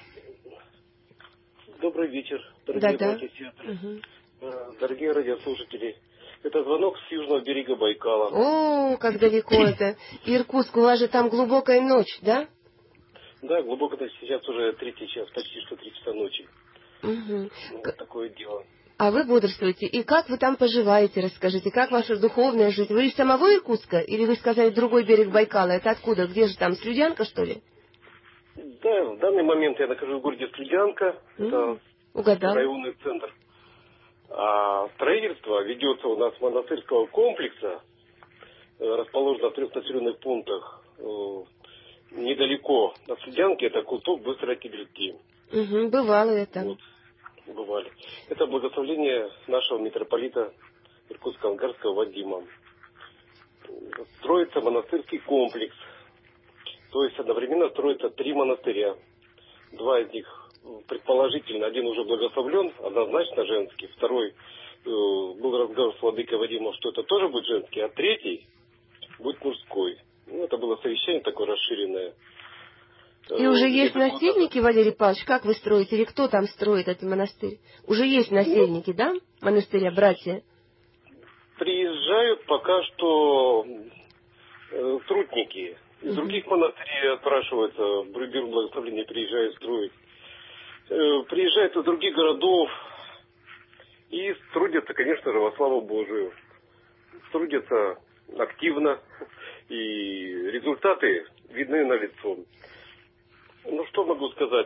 Добрый вечер, дорогие да, братья и сестры. Угу. Дорогие радиослушатели. Это звонок с южного берега Байкала. О, как далеко это. Иркутск, у вас же там глубокая ночь, да? Да, глубокая ночь. Сейчас уже третий час, почти что три часа ночи. Угу. Вот такое дело. А вы бодрствуете. И как вы там поживаете, расскажите, как ваша духовная жизнь? Вы из самого Иркутска? Или вы сказали другой берег Байкала? Это откуда? Где же там? Слюдянка, что ли? Да, в данный момент я нахожусь в городе Слюдянка. Mm, это угадал. районный центр. А строительство ведется у нас монастырского комплекса, расположено в трех населенных пунктах. Недалеко от Слюдянки, это Куток, Быстрая Кибельки. Угу, бывало это. Вот, бывали. Это благословение нашего митрополита Иркутско-Ангарского Вадима. Строится монастырский комплекс. То есть одновременно строятся три монастыря. Два из них, предположительно, один уже благословлен, однозначно женский. Второй, э, был разговор с владыкой Вадимом, что это тоже будет женский, а третий будет мужской. Ну, это было совещание такое расширенное. И уже есть насельники, Валерий Павлович, как вы строите, или кто там строит этот монастырь? Уже есть насельники, да, монастыря, братья? Приезжают пока что э, трудники. Из других монастырей отпрашиваются, берут благословение, приезжают строить. Э, приезжают из других городов и трудятся, конечно же, во славу Божию. Трудятся активно, и результаты видны налицо. Ну, что могу сказать?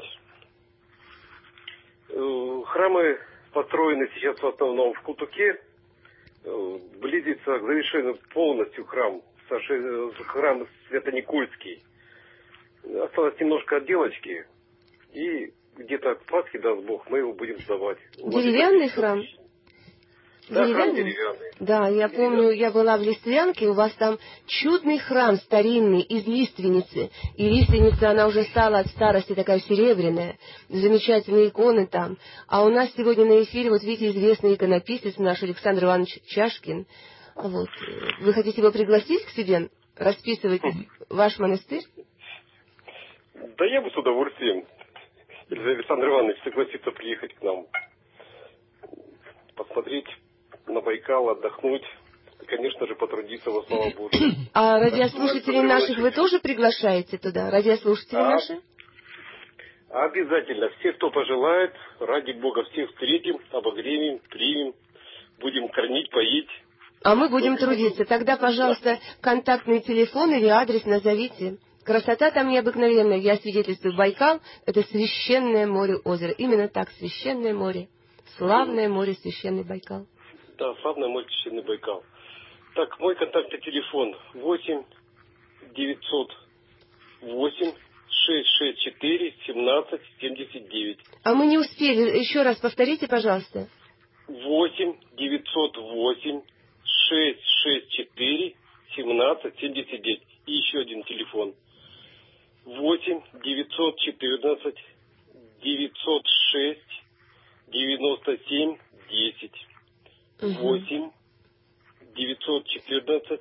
Э, храмы построены сейчас в основном в Кутуке. Э, близится к завершению полностью храм. Храм Свято-Никольский. Осталось немножко отделочки. И где-то к Пасхе, даст Бог, мы его будем сдавать. Деревянный храм? Да, храм деревянный. Да, я помню, я была в Лиственке, у вас там чудный храм старинный из лиственницы. И лиственница, она уже стала от старости такая серебряная. Замечательные иконы там. А у нас сегодня на эфире, вот видите, известный иконописец наш Александр Иванович Чашкин. Вот. Вы хотите его пригласить к себе, расписывать ваш монастырь? Да я бы с удовольствием. Если Александр Иванович согласится приехать к нам, посмотреть на Байкал, отдохнуть и, конечно же, потрудиться во славу Божию. А радиослушателей наших вы тоже приглашаете туда? Радиослушатели а, наши? Обязательно. Все, кто пожелает, ради Бога, всех встретим, обогреем, примем, будем кормить, поить. А мы будем трудиться. Тогда, пожалуйста, контактный телефон или адрес назовите. Красота там необыкновенная. Я свидетельствую, Байкал — это священное море озеро. Именно так, священное море. Славное море, священный Байкал. Да, славное море, священный Байкал. Так, мой контактный телефон восемь девятьсот восемь шесть шесть четыре семнадцать семьдесят девять. А мы не успели. Еще раз повторите, пожалуйста. восемь девятьсот восемь шесть шесть четыре семнадцать семьдесят девять. И еще один телефон. восемь девятьсот четырнадцать девятьсот шесть девяносто семь десять. восемь девятьсот четырнадцать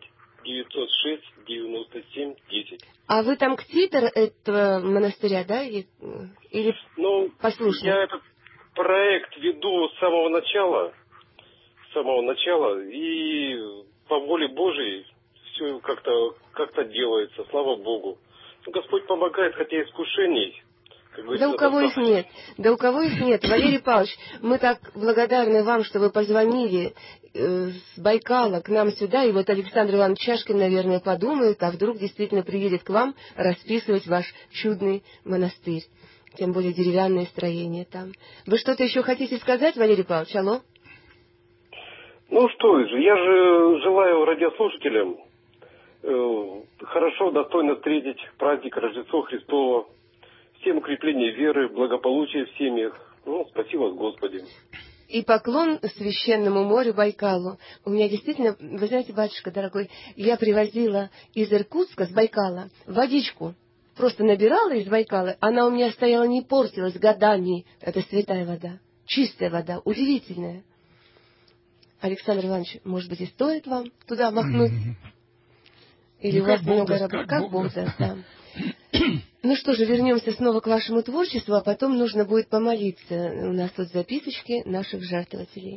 девятьсот шесть девяносто семь десять. А вы там ктитор этого монастыря, да? Или, или ну, послушник? Я этот проект веду с самого начала, с самого начала, и по воле Божией все как-то как-то делается, слава Богу. Господь помогает, хотя искушений. Да у кого их нет, да у кого их нет. Валерий Павлович, мы так благодарны вам, что вы позвонили э, с Байкала к нам сюда, и вот Александр Иванович Чашкин, наверное, подумает, а вдруг действительно приедет к вам расписывать ваш чудный монастырь. Тем более деревянное строение там. Вы что-то еще хотите сказать, Валерий Павлович? Алло? Ну что же, я же желаю радиослушателям э, хорошо, достойно встретить праздник Рождества Христова. Всем укрепления веры, благополучия в семьях. Ну, спасибо, Господи. И поклон священному морю Байкалу. У меня действительно, вы знаете, батюшка дорогой, я привозила из Иркутска, с Байкала, водичку. Просто набирала из Байкала, она у меня стояла, не портилась годами. Это святая вода, чистая вода, удивительная. Александр Иванович, может быть, и стоит вам туда махнуть? Или ну, у вас много работы? Как, как Бог даст, да. Ну что же, вернемся снова к вашему творчеству, а потом нужно будет помолиться. У нас тут записочки наших жертвователей.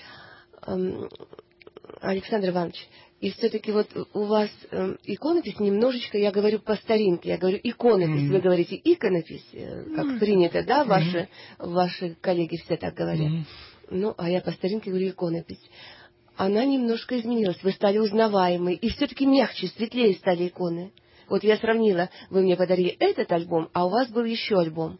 Александр Иванович, и все-таки вот у вас иконопись немножечко, я говорю по старинке, я говорю иконопись, mm-hmm. вы говорите иконопись, как mm-hmm. принято, да, ваши, mm-hmm. ваши коллеги все так говорят. Mm-hmm. Ну, а я по старинке говорю иконопись. Она немножко изменилась, вы стали узнаваемы, и все-таки мягче, светлее стали иконы. Вот я сравнила, вы мне подарили этот альбом, а у вас был еще альбом,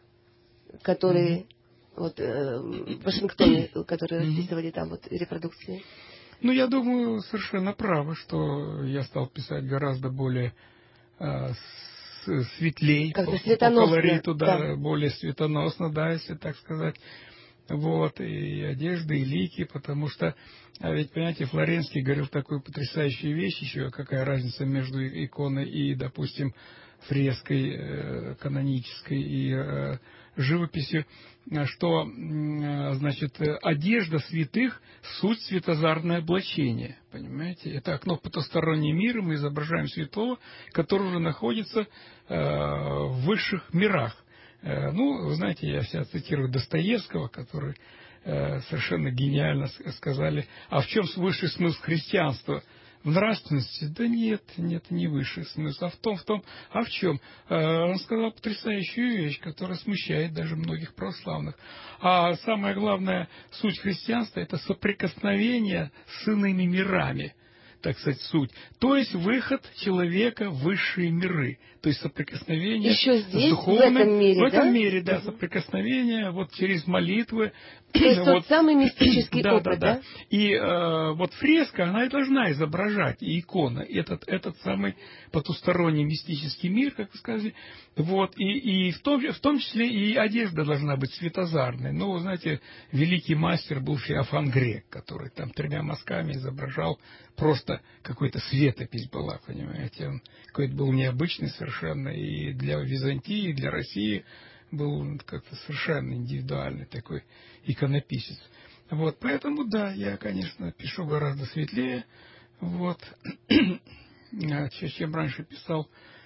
который mm-hmm. вот э, в Вашингтоне, который mm-hmm. расписывали там вот репродукции. Ну, я думаю, совершенно правы, что я стал писать гораздо более э, светлей, по, по колориту, да, да, более светоносно, да, если так сказать. Вот, и одежды, и лики, потому что, а ведь, понимаете, Флоренский говорил такую потрясающую вещь еще, какая разница между иконой и, допустим, фреской э, канонической и э, живописью, что, э, значит, одежда святых – суть светозарное облачение, понимаете? Это окно в потусторонний мир, и мы изображаем святого, который уже находится э, в высших мирах. Ну, вы знаете, я себя цитирую Достоевского, который э, совершенно гениально сказали, а в чем высший смысл христианства? В нравственности? Да нет, нет, не высший смысл, а в том, в том, а в чем? Э, он сказал потрясающую вещь, которая смущает даже многих православных. А самая главная суть христианства – это соприкосновение с иными мирами. Так сказать, суть. То есть выход человека в высшие миры. То есть соприкосновение Еще здесь, с духовным. В этом мире, в этом да? мире, да, угу. соприкосновение вот через молитвы. То есть вот. тот самый мистический да, опыт, да? да? да. И э, вот фреска, она и должна изображать, и икона, этот, этот самый потусторонний мистический мир, как вы сказали. Вот. И, и в, том, в том числе и одежда должна быть светозарной. Ну, вы знаете, великий мастер был Феофан Грек, который там тремя мазками изображал просто какой-то светопись была, понимаете. Он какой-то был необычный совершенно и для Византии, и для России был как-то совершенно индивидуальный такой иконописец. Вот, поэтому, да, я, конечно, пишу гораздо светлее, вот, чем раньше писал.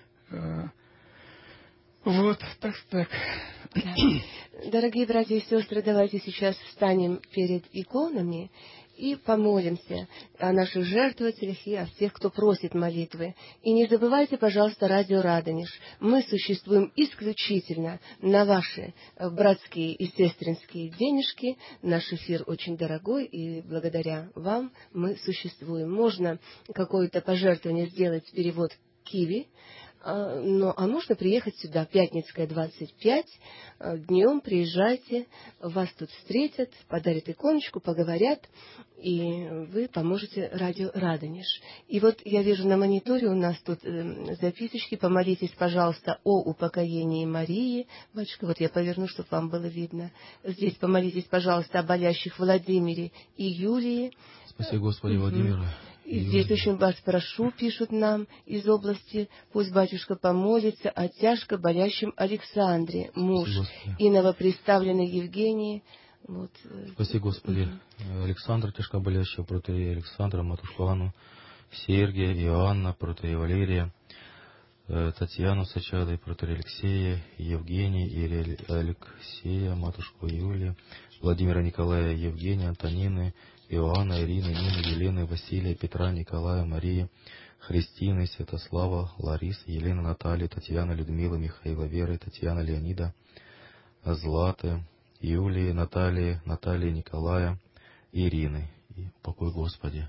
Вот, так что так. Да. Дорогие братья и сестры, давайте сейчас встанем перед иконами и помолимся о наших жертвователях и о всех, кто просит молитвы. И не забывайте, пожалуйста, радио Радонеж. Мы существуем исключительно на ваши братские и сестринские денежки. Наш эфир очень дорогой, и благодаря вам мы существуем. Можно какое-то пожертвование сделать, перевод Киви. Ну, а можно приехать сюда, Пятницкая, двадцать пять, днем приезжайте, вас тут встретят, подарят иконочку, поговорят, и вы поможете радио Радонеж. И вот я вижу на мониторе у нас тут записочки, помолитесь, пожалуйста, о упокоении Марии. Батюшка, вот я поверну, чтобы вам было видно. Здесь помолитесь, пожалуйста, о болящих Владимире и Юлии. Спаси Господи, Владимира. И здесь очень вас прошу, пишут нам из области, пусть батюшка помолится о тяжко болящем Александре, муж, и новоприставленной Евгении. Вот. Спаси Господи, угу. Александра, тяжко болящего, протоиерея Александра, матушку Анну, Сергия, Иоанна, протоиерея Валерия, Татьяну с Ачадой, протоиерея Алексея, Евгения и Алексея, матушку Юлию, Владимира, Николая, Евгения, Антонины, Иоанна, Ирины, Нины, Елены, Василия, Петра, Николая, Марии, Христины, Святослава, Ларисы, Елены, Натальи, Татьяны, Людмилы, Михаила, Веры, Татьяны, Леонида, Златы, Юлии, Натальи, Натальи, Николая, Ирины. И покой Господи.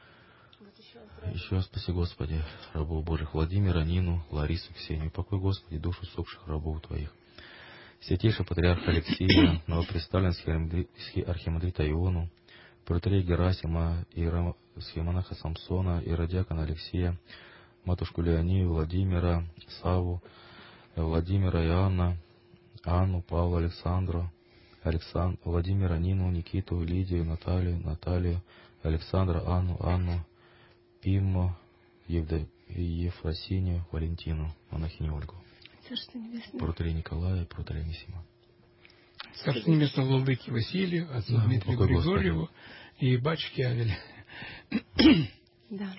Еще раз спаси Господи, рабов Божьих Владимира, Нину, Ларису, Ксению. Покой Господи, душу усопших рабов Твоих. Святейший патриарх Алексея, новопредставленский архимандрита Иону, протоиерея Герасима, иеромонаха Самсона, иеродиакона Алексея, матушку Леонию, Владимира, Саву, Владимира, Иоанна, Анну, Павла, Александру, Александ... Владимира, Нину, Никиту, Лидию, Наталью, Наталью, Александра, Анну, Анну, Пимму, Евда... Ефросинию, Валентину, монахиню Ольгу. Царство Небесное. Протоиерея Николая, протоиерея Анисима. Царство Небесное владыке Василию, отцу да, Дмитрию Григорьеву и батюшке Авеле. Да.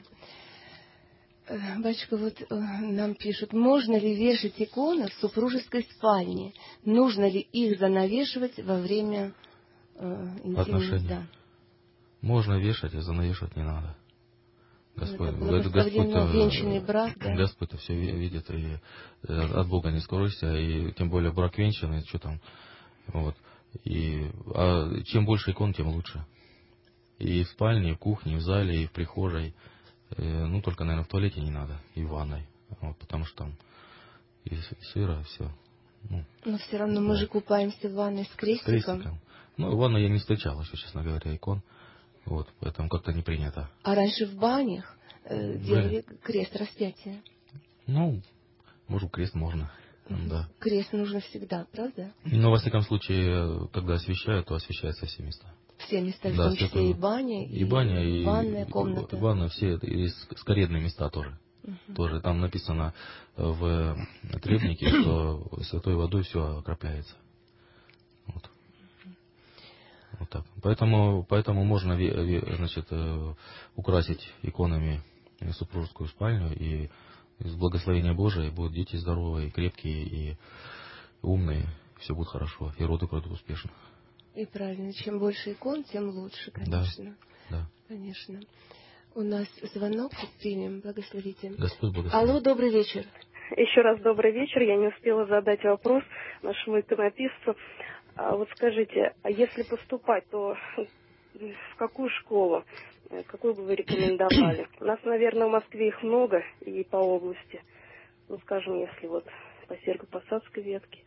Батюшка, вот э, нам пишут, можно ли вешать иконы в супружеской спальне? Нужно ли их занавешивать во время э, отношений? Да. Можно вешать, а занавешивать не надо. Господь, Господь, венчанный брак, да? Господь все видит, и от Бога не скроешься, и тем более брак венчанный, что там, вот. И, а чем больше икон, тем лучше. И в спальне, и в кухне, и в зале, и в прихожей. Ну, только, наверное, в туалете не надо, и в ванной. Вот, потому что там и сыро, все. Ну, но все равно мы да. же купаемся в ванной с крестиком. С крестиком. Ну, в ванной я не встречал еще, честно говоря, икон. Вот, поэтому как-то не принято. А раньше в банях э, делали да. крест распятия? Ну, может, крест можно. Mm-hmm. Да. Крест нужно всегда, правда? Но, во всяком случае, когда освещают, то освещаются все места. Все места, в да, том числе и баня, и, и, баня, и ванная комната. И ванна, все, и скоредные места тоже. Uh-huh. Тоже там написано в требнике, что святой водой все окропляется. Вот. Uh-huh. Вот так. Поэтому, поэтому можно, значит, украсить иконами супружескую спальню, и с благословения Божия будут дети здоровые, крепкие и умные, все будет хорошо, и роды пройдут успешно. И правильно, чем больше икон, тем лучше, конечно. Да, да. Конечно. У нас звонок, примем, благословите. Господь благословит. Алло, добрый вечер. Еще раз добрый вечер. Я не успела задать вопрос нашему иконописцу. А вот скажите, а если поступать, то в какую школу, какую бы вы рекомендовали? У нас, наверное, в Москве их много и по области. Ну, скажем, если вот по Сергиево-Посадской ветке.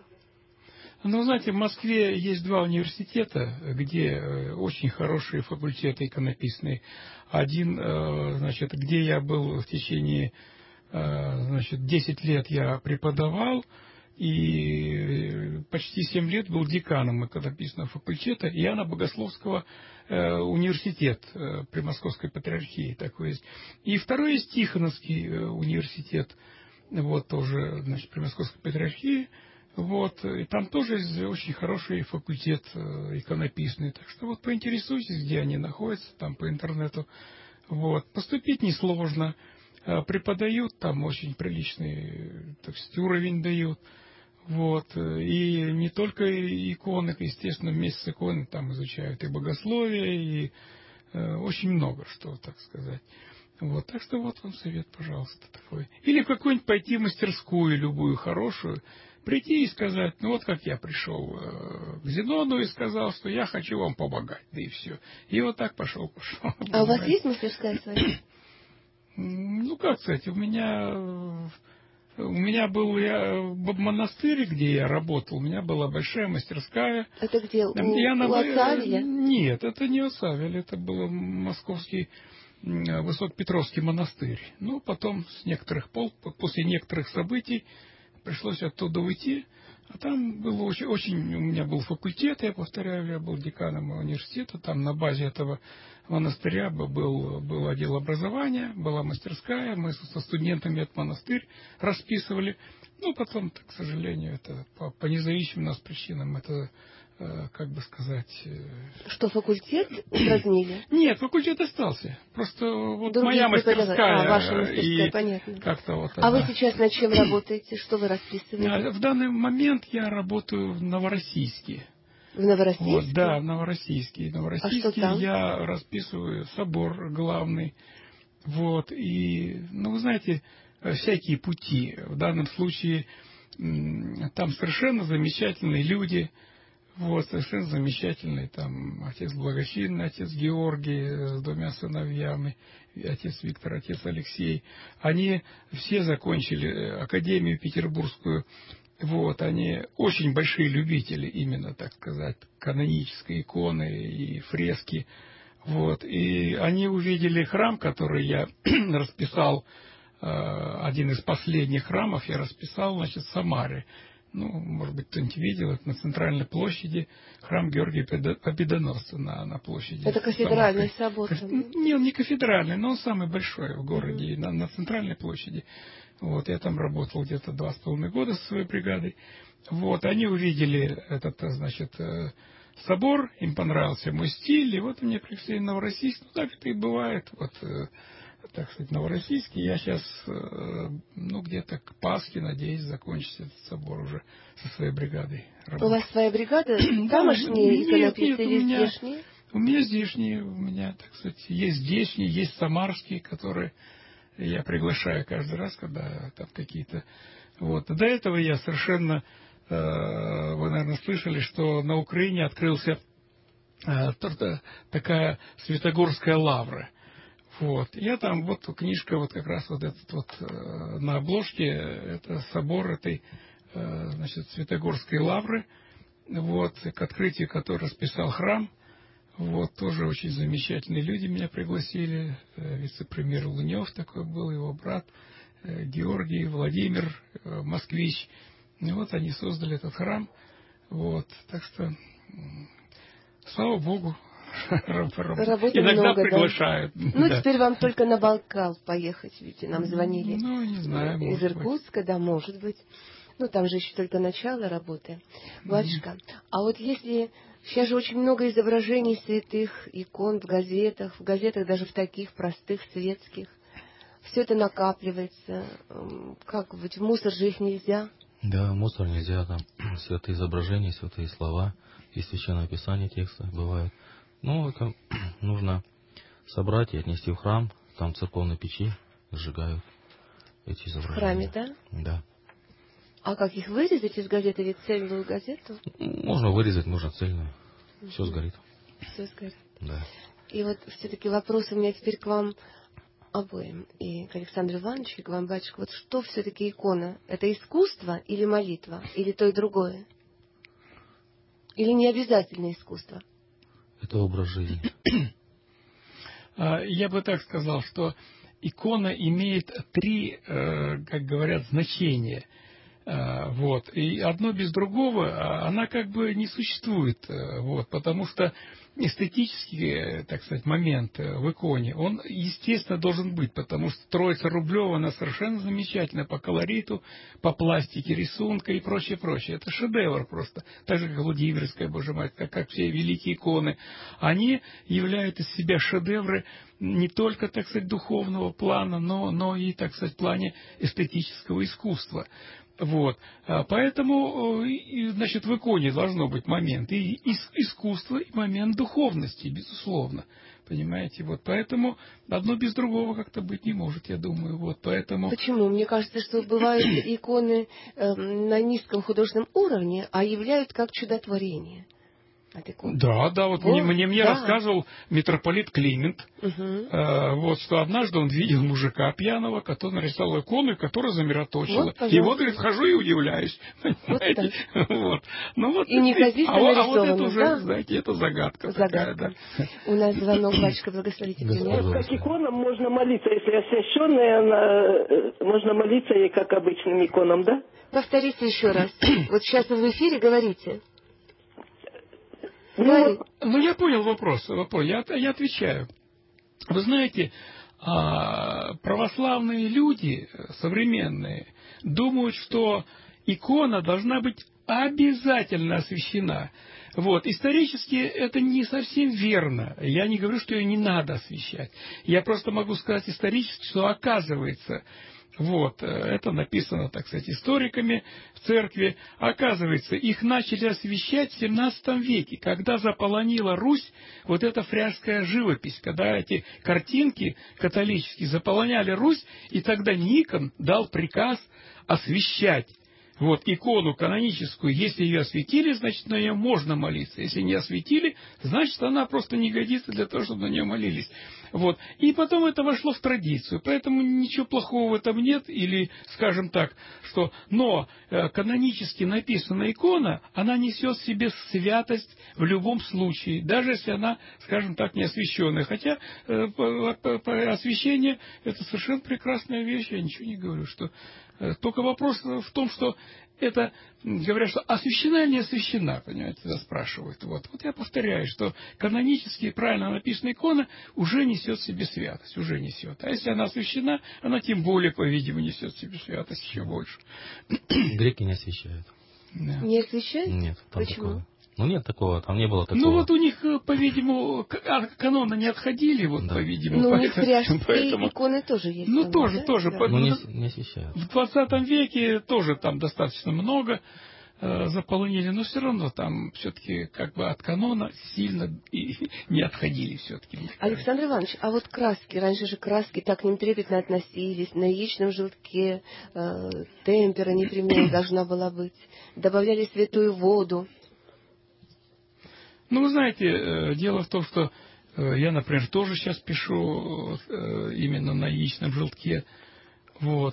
Ну, знаете, в Москве есть два университета, где очень хорошие факультеты иконописные. Один, значит, где я был в течение, значит, десять лет я преподавал, и почти семь лет был деканом иконописного факультета Иоанна Богословского университет при Московской Патриархии такой есть. И второй есть Тихоновский университет, вот тоже, значит, при Московской Патриархии. Вот, и там тоже есть очень хороший факультет иконописный. Так что вот поинтересуйтесь, где они находятся, там по интернету. Вот, поступить несложно. Преподают, там очень приличный, так сказать, уровень дают. Вот, и не только иконы, естественно, вместе с иконой там изучают и богословие, и э, очень много что, так сказать. Вот, так что вот вам совет, пожалуйста, такой. Или в какую-нибудь пойти в мастерскую, любую хорошую, прийти и сказать, ну вот как я пришел э, к Зенону и сказал, что я хочу вам помогать, да и все. И вот так пошел, пошел. А у вас есть мастерская своя? Ну, как сказать, у меня... У меня был я, монастырь, где я работал, у меня была большая мастерская. Это где, у, я у на... отца Авеля? Нет, это не у Савеля, это был московский Высокопетровский монастырь. Ну, потом с некоторых пол, после некоторых событий пришлось оттуда уйти. А там было очень, очень, у меня был факультет, я повторяю, я был деканом университета, там на базе этого монастыря был, был отдел образования, была мастерская, мы со студентами этот монастырь расписывали. Ну, потом, к сожалению, это по, по независимым у нас причинам это как бы сказать... Что, факультет упразднили? Нет, факультет остался. Просто вот Другие моя мастерская. А, ваша мастерская, и понятно. Как-то вот а она... вы сейчас над чем работаете? Что вы расписываете? В данный момент я работаю в Новороссийске. В Новороссийске? Вот, да, в Новороссийске. В Новороссийске а что там? Я расписываю собор главный. Вот, и, ну, вы знаете, всякие пути. В данном случае там совершенно замечательные люди. Вот, совершенно замечательный там отец Благочинный, отец Георгий с двумя сыновьями, отец Виктор, отец Алексей. Они все закончили Академию Петербургскую. Вот, они очень большие любители, именно, так сказать, канонической иконы и фрески. Вот, и они увидели храм, который я расписал, один из последних храмов я расписал, значит, в Самаре. Ну, может быть, кто-нибудь видел, это на центральной площади храм Георгия Победоносца на, на площади. Это кафедральный собор? Не, он не кафедральный, но он самый большой в городе, mm-hmm. на, на центральной площади. Вот, я там работал где-то два с половиной года со своей бригадой. Вот, они увидели этот, значит, собор, им понравился мой стиль, и вот мне пригласили в Новороссийск. Ну, так это и бывает. Вот, так сказать, Новороссийский. Я сейчас, ну, где-то к Пасхе, надеюсь, закончить этот собор уже со своей бригадой. Работать. У вас своя бригада? Тамошние иконописцы или здешние? У меня здешние, у меня, так сказать, есть здешние, есть самарские, которые я приглашаю каждый раз, когда там какие-то... Вот. До этого я совершенно... Вы, наверное, слышали, что на Украине открылся такая Святогорская лавра. Вот. Я там, вот книжка, вот как раз вот этот вот э, на обложке, это собор этой, э, значит, Святогорской лавры, вот, к открытию которой расписал храм. Вот, тоже очень замечательные люди меня пригласили. Э, вице-премьер Лунев такой был, его брат э, Георгий, Владимир, э, москвич. И вот они создали этот храм. Вот, так что, э, слава Богу. Работы Иногда много, приглашают. Да. Ну, да. Теперь вам только на Байкал поехать, видите, нам звонили. Ну, не знаю. Из Иркутска, быть. Да, может быть. Ну, там же еще только начало работы. Батюшка, mm-hmm. а вот если... Сейчас же очень много изображений святых, икон в газетах, в газетах даже в таких простых, светских. Все это накапливается. Как быть, в мусор же их нельзя? Да, в мусор нельзя, там святые изображения, святые слова, и священное писание текста бывают. Ну, это нужно собрать и отнести в храм, там в церковной печи сжигают эти изображения. В храме, да? Да. А как их вырезать из газеты, ведь цельную газету? Можно вырезать, можно цельную. Mm-hmm. Все сгорит. Все сгорит. Да. И вот все-таки вопрос у меня теперь к вам обоим, и к Александру Ивановичу, и к вам, батюшка. Вот что все-таки икона? Это искусство или молитва? Или то и другое? Или не обязательно искусство? Это образ жизни. Я бы так сказал, что икона имеет три, как говорят, значения. Вот. И одно без другого, она как бы не существует. Вот. Потому что эстетический, так сказать, момент в иконе, он, естественно, должен быть, потому что Троица Рублева, она совершенно замечательная по колориту, по пластике рисунка и прочее, прочее. Это шедевр просто. Так же, как Владимирская, Боже мой, как, как все великие иконы. Они являют из себя шедевры не только, так сказать, духовного плана, но, но и, так сказать, в плане эстетического искусства. Вот. Поэтому, значит, в иконе должно быть момент и искусства, и момент духовности, безусловно. Понимаете? Вот. Поэтому одно без другого как-то быть не может, я думаю. Вот. Поэтому... Почему? Мне кажется, что бывают иконы э, на низком художественном уровне, а являют как чудотворение. Да, да, вот, вот мне, мне, мне да. рассказывал митрополит Климент, угу. э, вот, что однажды он видел мужика пьяного, который нарисовал икону, которая замироточила. Вот, и вот, говорит, хожу и удивляюсь. Вот вот. Ну, вот, и неказисто а, нарисовано, а вот это уже, да? знаете, это загадка. Загадка. Такая, да. У нас звонок, батюшка, благословите меня. Как иконам можно молиться, если освященная, она, можно молиться ей как обычным иконам, да? Повторите еще раз. Вот сейчас вы в эфире говорите. Ну, ну, я понял вопрос. вопрос. Я, я отвечаю. Вы знаете, православные люди, современные, думают, что икона должна быть обязательно освящена. Вот. Исторически это не совсем верно. Я не говорю, что ее не надо освящать. Я просто могу сказать исторически, что оказывается, вот, это написано, так сказать, историками в церкви, оказывается, их начали освящать в семнадцатом веке, когда заполонила Русь вот эта фряжская живопись, когда эти картинки католические заполоняли Русь, и тогда Никон дал приказ освящать вот икону каноническую. Если ее осветили, значит, на нее можно молиться. Если не осветили, значит, она просто не годится для того, чтобы на нее молились. Вот. И потом это вошло в традицию. Поэтому ничего плохого в этом нет. Или, скажем так, что... Но э, канонически написанная икона, она несет в себе святость в любом случае. Даже если она, скажем так, не освященная. Хотя э, по, по, по освящение это совершенно прекрасная вещь. Я ничего не говорю, что... Только вопрос в том, что это, говорят, что освящена или не освящена, понимаете, это спрашивают. Вот. вот я повторяю, что канонически правильно написанная икона уже несет в себе святость, уже несет. А если она освящена, она тем более, по-видимому, несет в себе святость еще больше. Греки не освящают. Да. Не освящают? Нет. Почему? Такого. Ну, нет такого, там не было такого. Ну, вот у них, по-видимому, от канона не отходили, вот, да. по-видимому. Но у них фряжские поэтому... иконы тоже есть. Ну, там, тоже, да? тоже. Да. По... Ну, не, не освящают. В двадцатом веке тоже там достаточно много э, заполонили, но все равно там все-таки как бы от канона сильно и не отходили все-таки. Александр Иванович, а вот краски, раньше же краски так к ним трепетно относились, на яичном желтке э, темпера непременно должна была быть, добавляли святую воду. Ну, вы знаете, дело в том, что я, например, тоже сейчас пишу именно на яичном желтке, вот,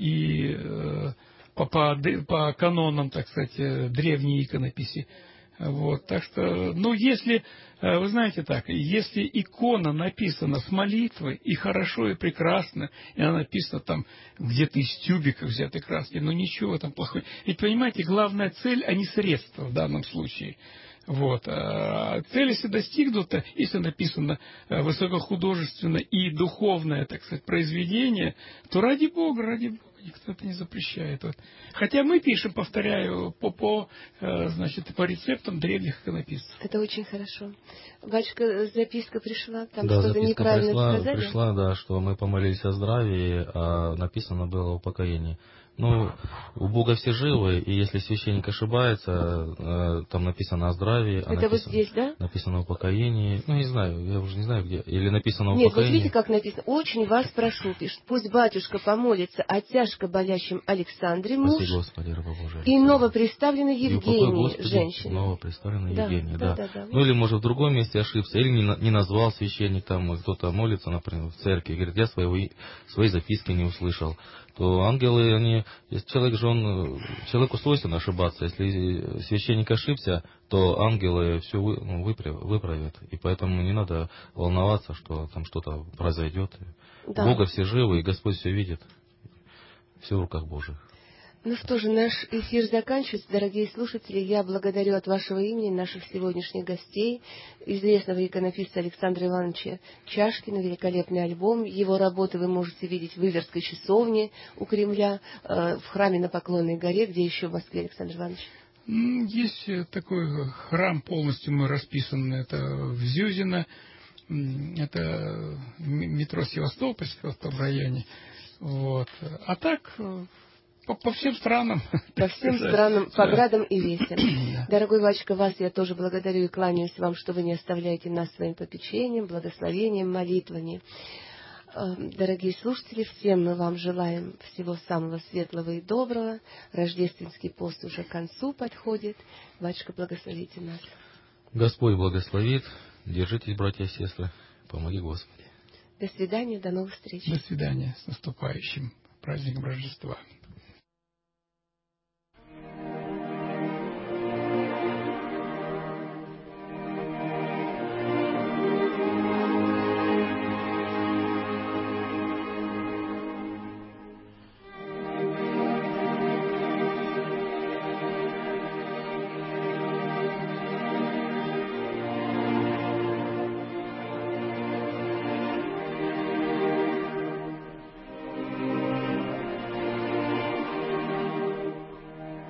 и по, по, по канонам, так сказать, древней иконописи. Вот, так что, ну, если, вы знаете так, если икона написана с молитвой, и хорошо, и прекрасно, и она написана там где-то из тюбиков взятой краски, ну, ничего там плохого. Ведь, понимаете, главная цель, а не средство в данном случае. Вот. А цель, если достигнута, если написано высокохудожественное и духовное, так сказать, произведение, то ради Бога, ради Бога, никто это не запрещает. Вот. Хотя мы пишем, повторяю, по, по, значит, по рецептам древних иконописцев. Это очень хорошо. Батюшка, записка пришла, там да, что-то неправильно пришла, сказали? пришла, да, что мы помолились о здравии, а написано было о покоении. Ну, у Бога все живы, и если священник ошибается, э, там написано о здравии, а это написано, вот здесь, да? Написано о покоении. Ну, не знаю, я уже не знаю где. Или написано о Нет, покоении. вот видите, как написано. Очень вас прошу, пишет, пусть батюшка помолится о тяжко болящем Александре, муж, Спаси Господи, раба Божия, и новоприставленной Евгении, женщине. Новоприставленной да, Евгении, да. да. Да, да. Ну, или, может, в другом месте ошибся, или не, не назвал священник, там кто-то молится, например, в церкви, говорит, я своего, своей записки не услышал. То ангелы, они, если человек же, он, человеку свойственно ошибаться. Если священник ошибся, то ангелы все вы, ну, выправят, выправят. И поэтому не надо волноваться, что там что-то произойдет. Да. Бога все живы, и Господь все видит. Все в руках Божьих. Ну что же, наш эфир заканчивается. Дорогие слушатели, я благодарю от вашего имени наших сегодняшних гостей, известного иконописца Александра Ивановича Чашкина, великолепный альбом. Его работы вы можете видеть в Иверской часовне у Кремля, в храме на Поклонной горе. Где еще в Москве, Александр Иванович? Есть такой храм, полностью мы расписан, это в Зюзино, это метро Севастопольского в том районе. Вот. А так... По, по всем странам. По всем странам, по градам и весям. Дорогой батюшка, вас я тоже благодарю и кланяюсь вам, что вы не оставляете нас своим попечением, благословением, молитвами. Дорогие слушатели, всем мы вам желаем всего самого светлого и доброго. Рождественский пост уже к концу подходит. Батюшка, благословите нас. Господь благословит. Держитесь, братья и сестры. Помоги Господи. До свидания, до новых встреч. До свидания. С наступающим праздником Рождества.